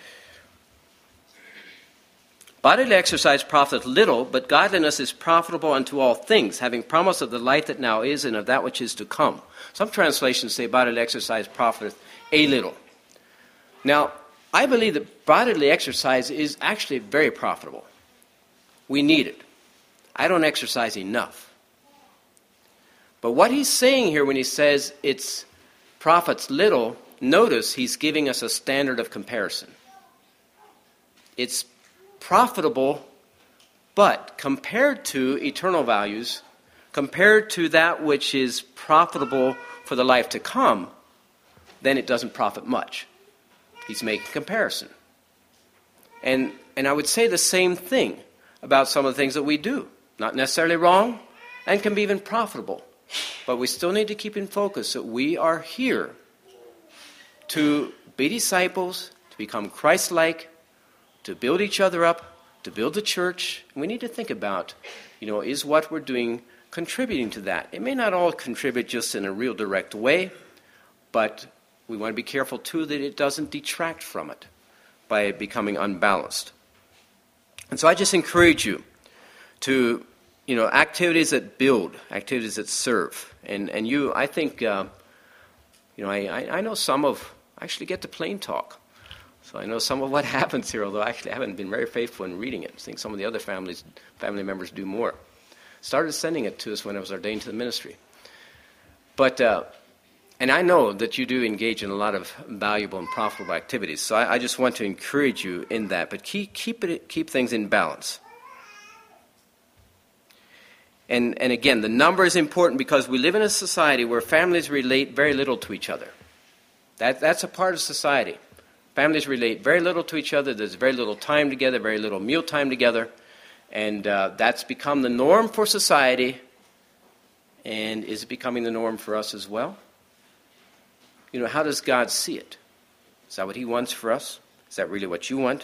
Bodily exercise profiteth little, but godliness is profitable unto all things, having promise of the light that now is and of that which is to come. Some translations say bodily exercise profiteth a little. Now, I believe that bodily exercise is actually very profitable. We need it. I don't exercise enough. But what he's saying here when he says it's profits little, notice he's giving us a standard of comparison. It's profitable, but compared to eternal values, compared to that which is profitable for the life to come, then it doesn't profit much. He's making comparison. And, and I would say the same thing about some of the things that we do. Not necessarily wrong, and can be even profitable. But we still need to keep in focus that we are here to be disciples, to become Christ-like, to build each other up, to build the church. And we need to think about, you know, is what we're doing contributing to that? It may not all contribute just in a real direct way, but we want to be careful, too, that it doesn't detract from it by becoming unbalanced. And so I just encourage you to, you know, activities that build, activities that serve. And and you, I think, uh, you know, I, I know some of, I actually get to plain talk. So I know some of what happens here, although actually I haven't been very faithful in reading it. I think some of the other families, family members do more. Started sending it to us when I was ordained to the ministry. But, uh, and I know that you do engage in a lot of valuable and profitable activities. So I, I just want to encourage you in that. But keep keep it keep things in balance. And and again, the number is important because we live in a society where families relate very little to each other. That that's a part of society. Families relate very little to each other. There's very little time together, very little meal time together. And uh, that's become the norm for society. And is it becoming the norm for us as well? You know, how does God see it? Is that what he wants for us? Is that really what you want?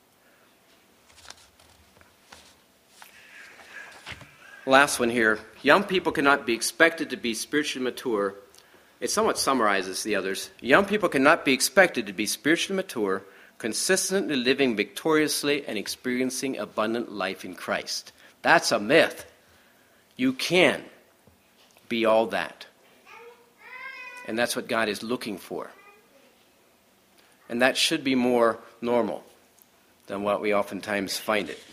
Last one here. Young people cannot be expected to be spiritually mature. It somewhat summarizes the others. Young people cannot be expected to be spiritually mature, consistently living victoriously and experiencing abundant life in Christ. That's a myth. You can be all that. And that's what God is looking for. And that should be more normal than what we oftentimes find it.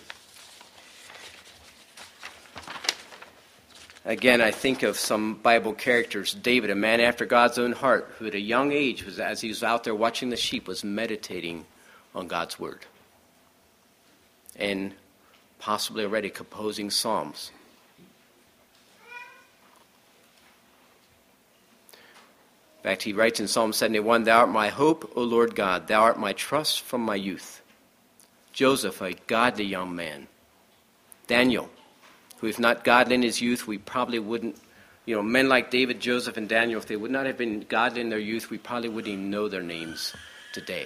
Again, I think of some Bible characters. David, a man after God's own heart, who at a young age, was, as he was out there watching the sheep, was meditating on God's word. And possibly already composing psalms. In fact, he writes in Psalm seventy-one, Thou art my hope, O Lord God. Thou art my trust from my youth. Joseph, a godly young man. Daniel, who if not godly in his youth, we probably wouldn't, you know, men like David, Joseph, and Daniel, if they would not have been godly in their youth, we probably wouldn't even know their names today.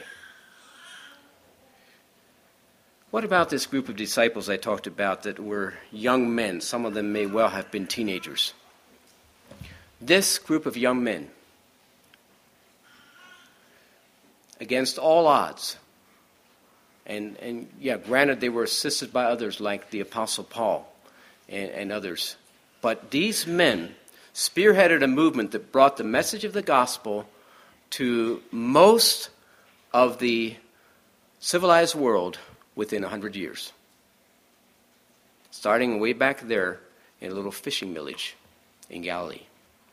What about this group of disciples I talked about that were young men? Some of them may well have been teenagers. This group of young men, against all odds, and, and yeah, granted they were assisted by others like the Apostle Paul and, and others, but these men spearheaded a movement that brought the message of the gospel to most of the civilized world within a hundred years. Starting way back there in a little fishing village in Galilee.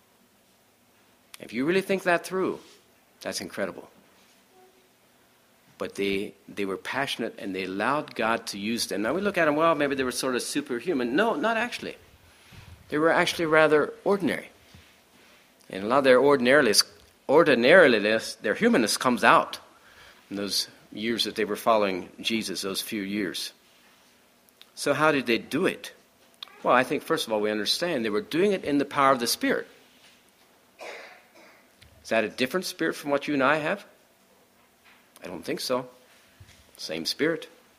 If you really think that through, that's incredible. But they they were passionate and they allowed God to use them. Now we look at them, well, maybe they were sort of superhuman. No, not actually. They were actually rather ordinary. And a lot of their ordinariness, ordinariness, their humanness comes out in those years that they were following Jesus, those few years. So how did they do it? Well, I think first of all we understand they were doing it in the power of the Spirit. Is that a different spirit from what you and I have? I don't think so. Same Spirit.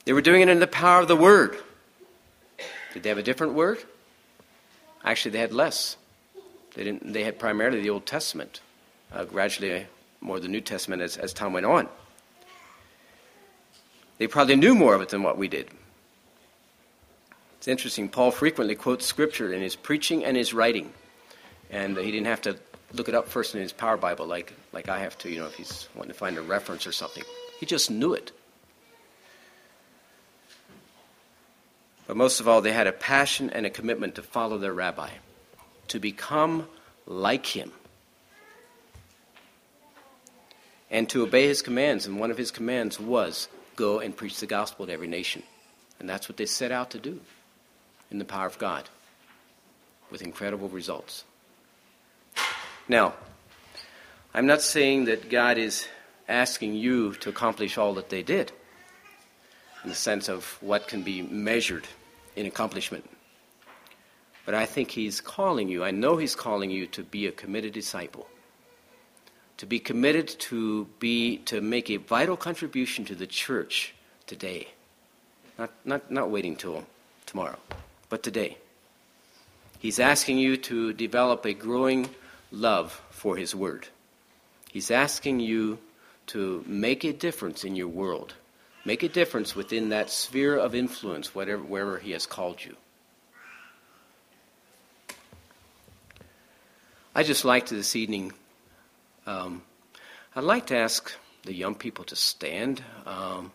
They were doing it in the power of the Word. Did they have a different Word? Actually, they had less. They didn't. They had primarily the Old Testament. Uh, gradually, more the New Testament as, as time went on. They probably knew more of it than what we did. It's interesting. Paul frequently quotes Scripture in his preaching and his writing, and he didn't have to look it up first in his Power Bible like like I have to. You know, if he's wanting to find a reference or something, he just knew it. But most of all, they had a passion and a commitment to follow their rabbi, to become like him, and to obey his commands. And one of his commands was, go and preach the gospel to every nation. And that's what they set out to do in the power of God, with incredible results. Now, I'm not saying that God is asking you to accomplish all that they did, in the sense of what can be measured in accomplishment. But I think he's calling you, I know he's calling you to be a committed disciple, to be committed to be to make a vital contribution to the church today. Not, not, not waiting till tomorrow, but today. He's asking you to develop a growing love for his word. He's asking you to make a difference in your world. Make a difference within that sphere of influence, whatever, wherever he has called you. I just like to this evening, um, I'd like to ask the young people to stand. Um,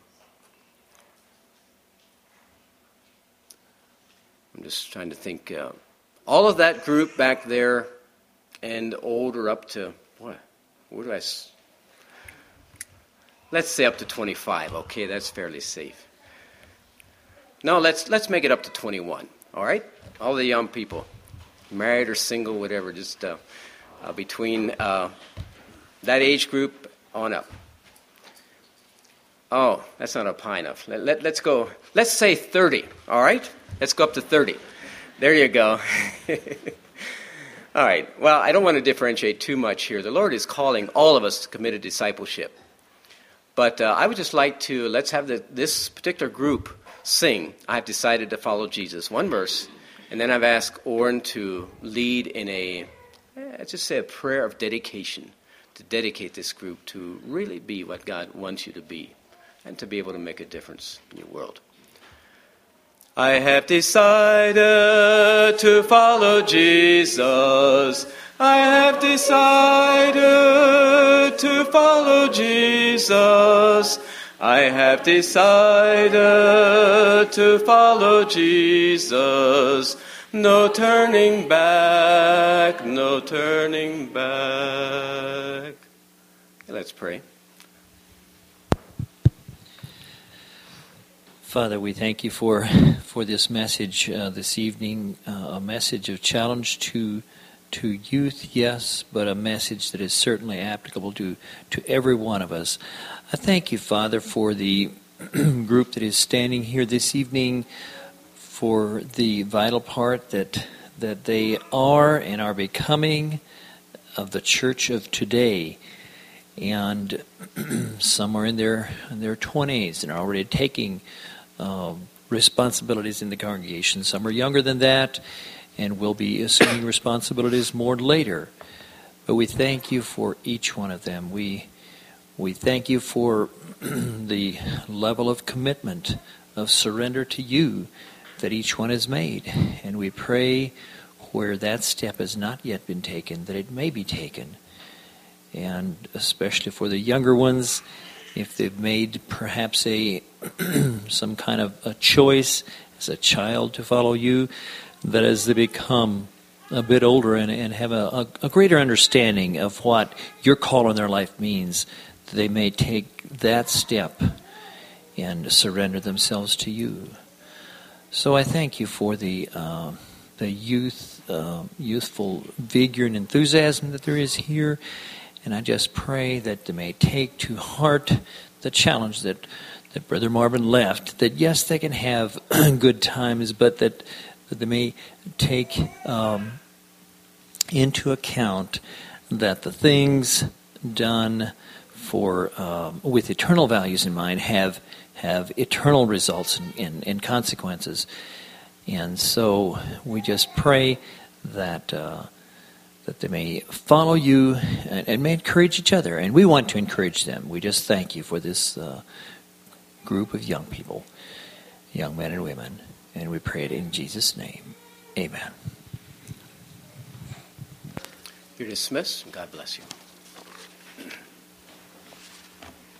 I'm just trying to think. Uh, all of that group back there and older up to, what? Where do I... S- Let's say up to twenty-five. Okay, that's fairly safe. No, let's let's make it up to twenty-one. All right? All the young people, married or single, whatever, just uh, uh, between uh, that age group on up. Oh, that's not up high enough. Let, let, let's go. Let's say thirty. All right? Let's go up to thirty. There you go. All right. Well, I don't want to differentiate too much here. The Lord is calling all of us to committed discipleship. But uh, I would just like to, let's have the, this particular group sing, I've decided to follow Jesus. One verse. And then I've asked Orrin to lead in a, let's just say a prayer of dedication, to dedicate this group to really be what God wants you to be, and to be able to make a difference in your world. I have decided to follow Jesus. I have decided to follow Jesus. I have decided to follow Jesus. No turning back, no turning back. Let's pray. Father, we thank you for for this message uh, this evening, uh, a message of challenge to to youth, yes, but a message that is certainly applicable to, to every one of us. I thank you, Father, for the group that is standing here this evening, for the vital part that that they are and are becoming of the church of today. And some are in their in their twenties and are already taking uh, responsibilities in the congregation. Some are younger than that and will be assuming responsibilities more later. But we thank you for each one of them. We we thank you for the level of commitment, of surrender to you that each one has made. And we pray where that step has not yet been taken, that it may be taken. And especially for the younger ones, if they've made perhaps a some kind of a choice as a child to follow you, that as they become a bit older and, and have a, a, a greater understanding of what your call in their life means, they may take that step and surrender themselves to you. So I thank you for the uh, the youth, uh, youthful vigor and enthusiasm that there is here, and I just pray that they may take to heart the challenge that, that Brother Marvin left, that yes, they can have good times, but that that they may take um, into account that the things done for um, with eternal values in mind have have eternal results and, and, and consequences. And so we just pray that uh, that they may follow you and, and may encourage each other. And we want to encourage them. We just thank you for this uh, group of young people, young men and women. And we pray it in Jesus' name. Amen. You're dismissed. God bless you.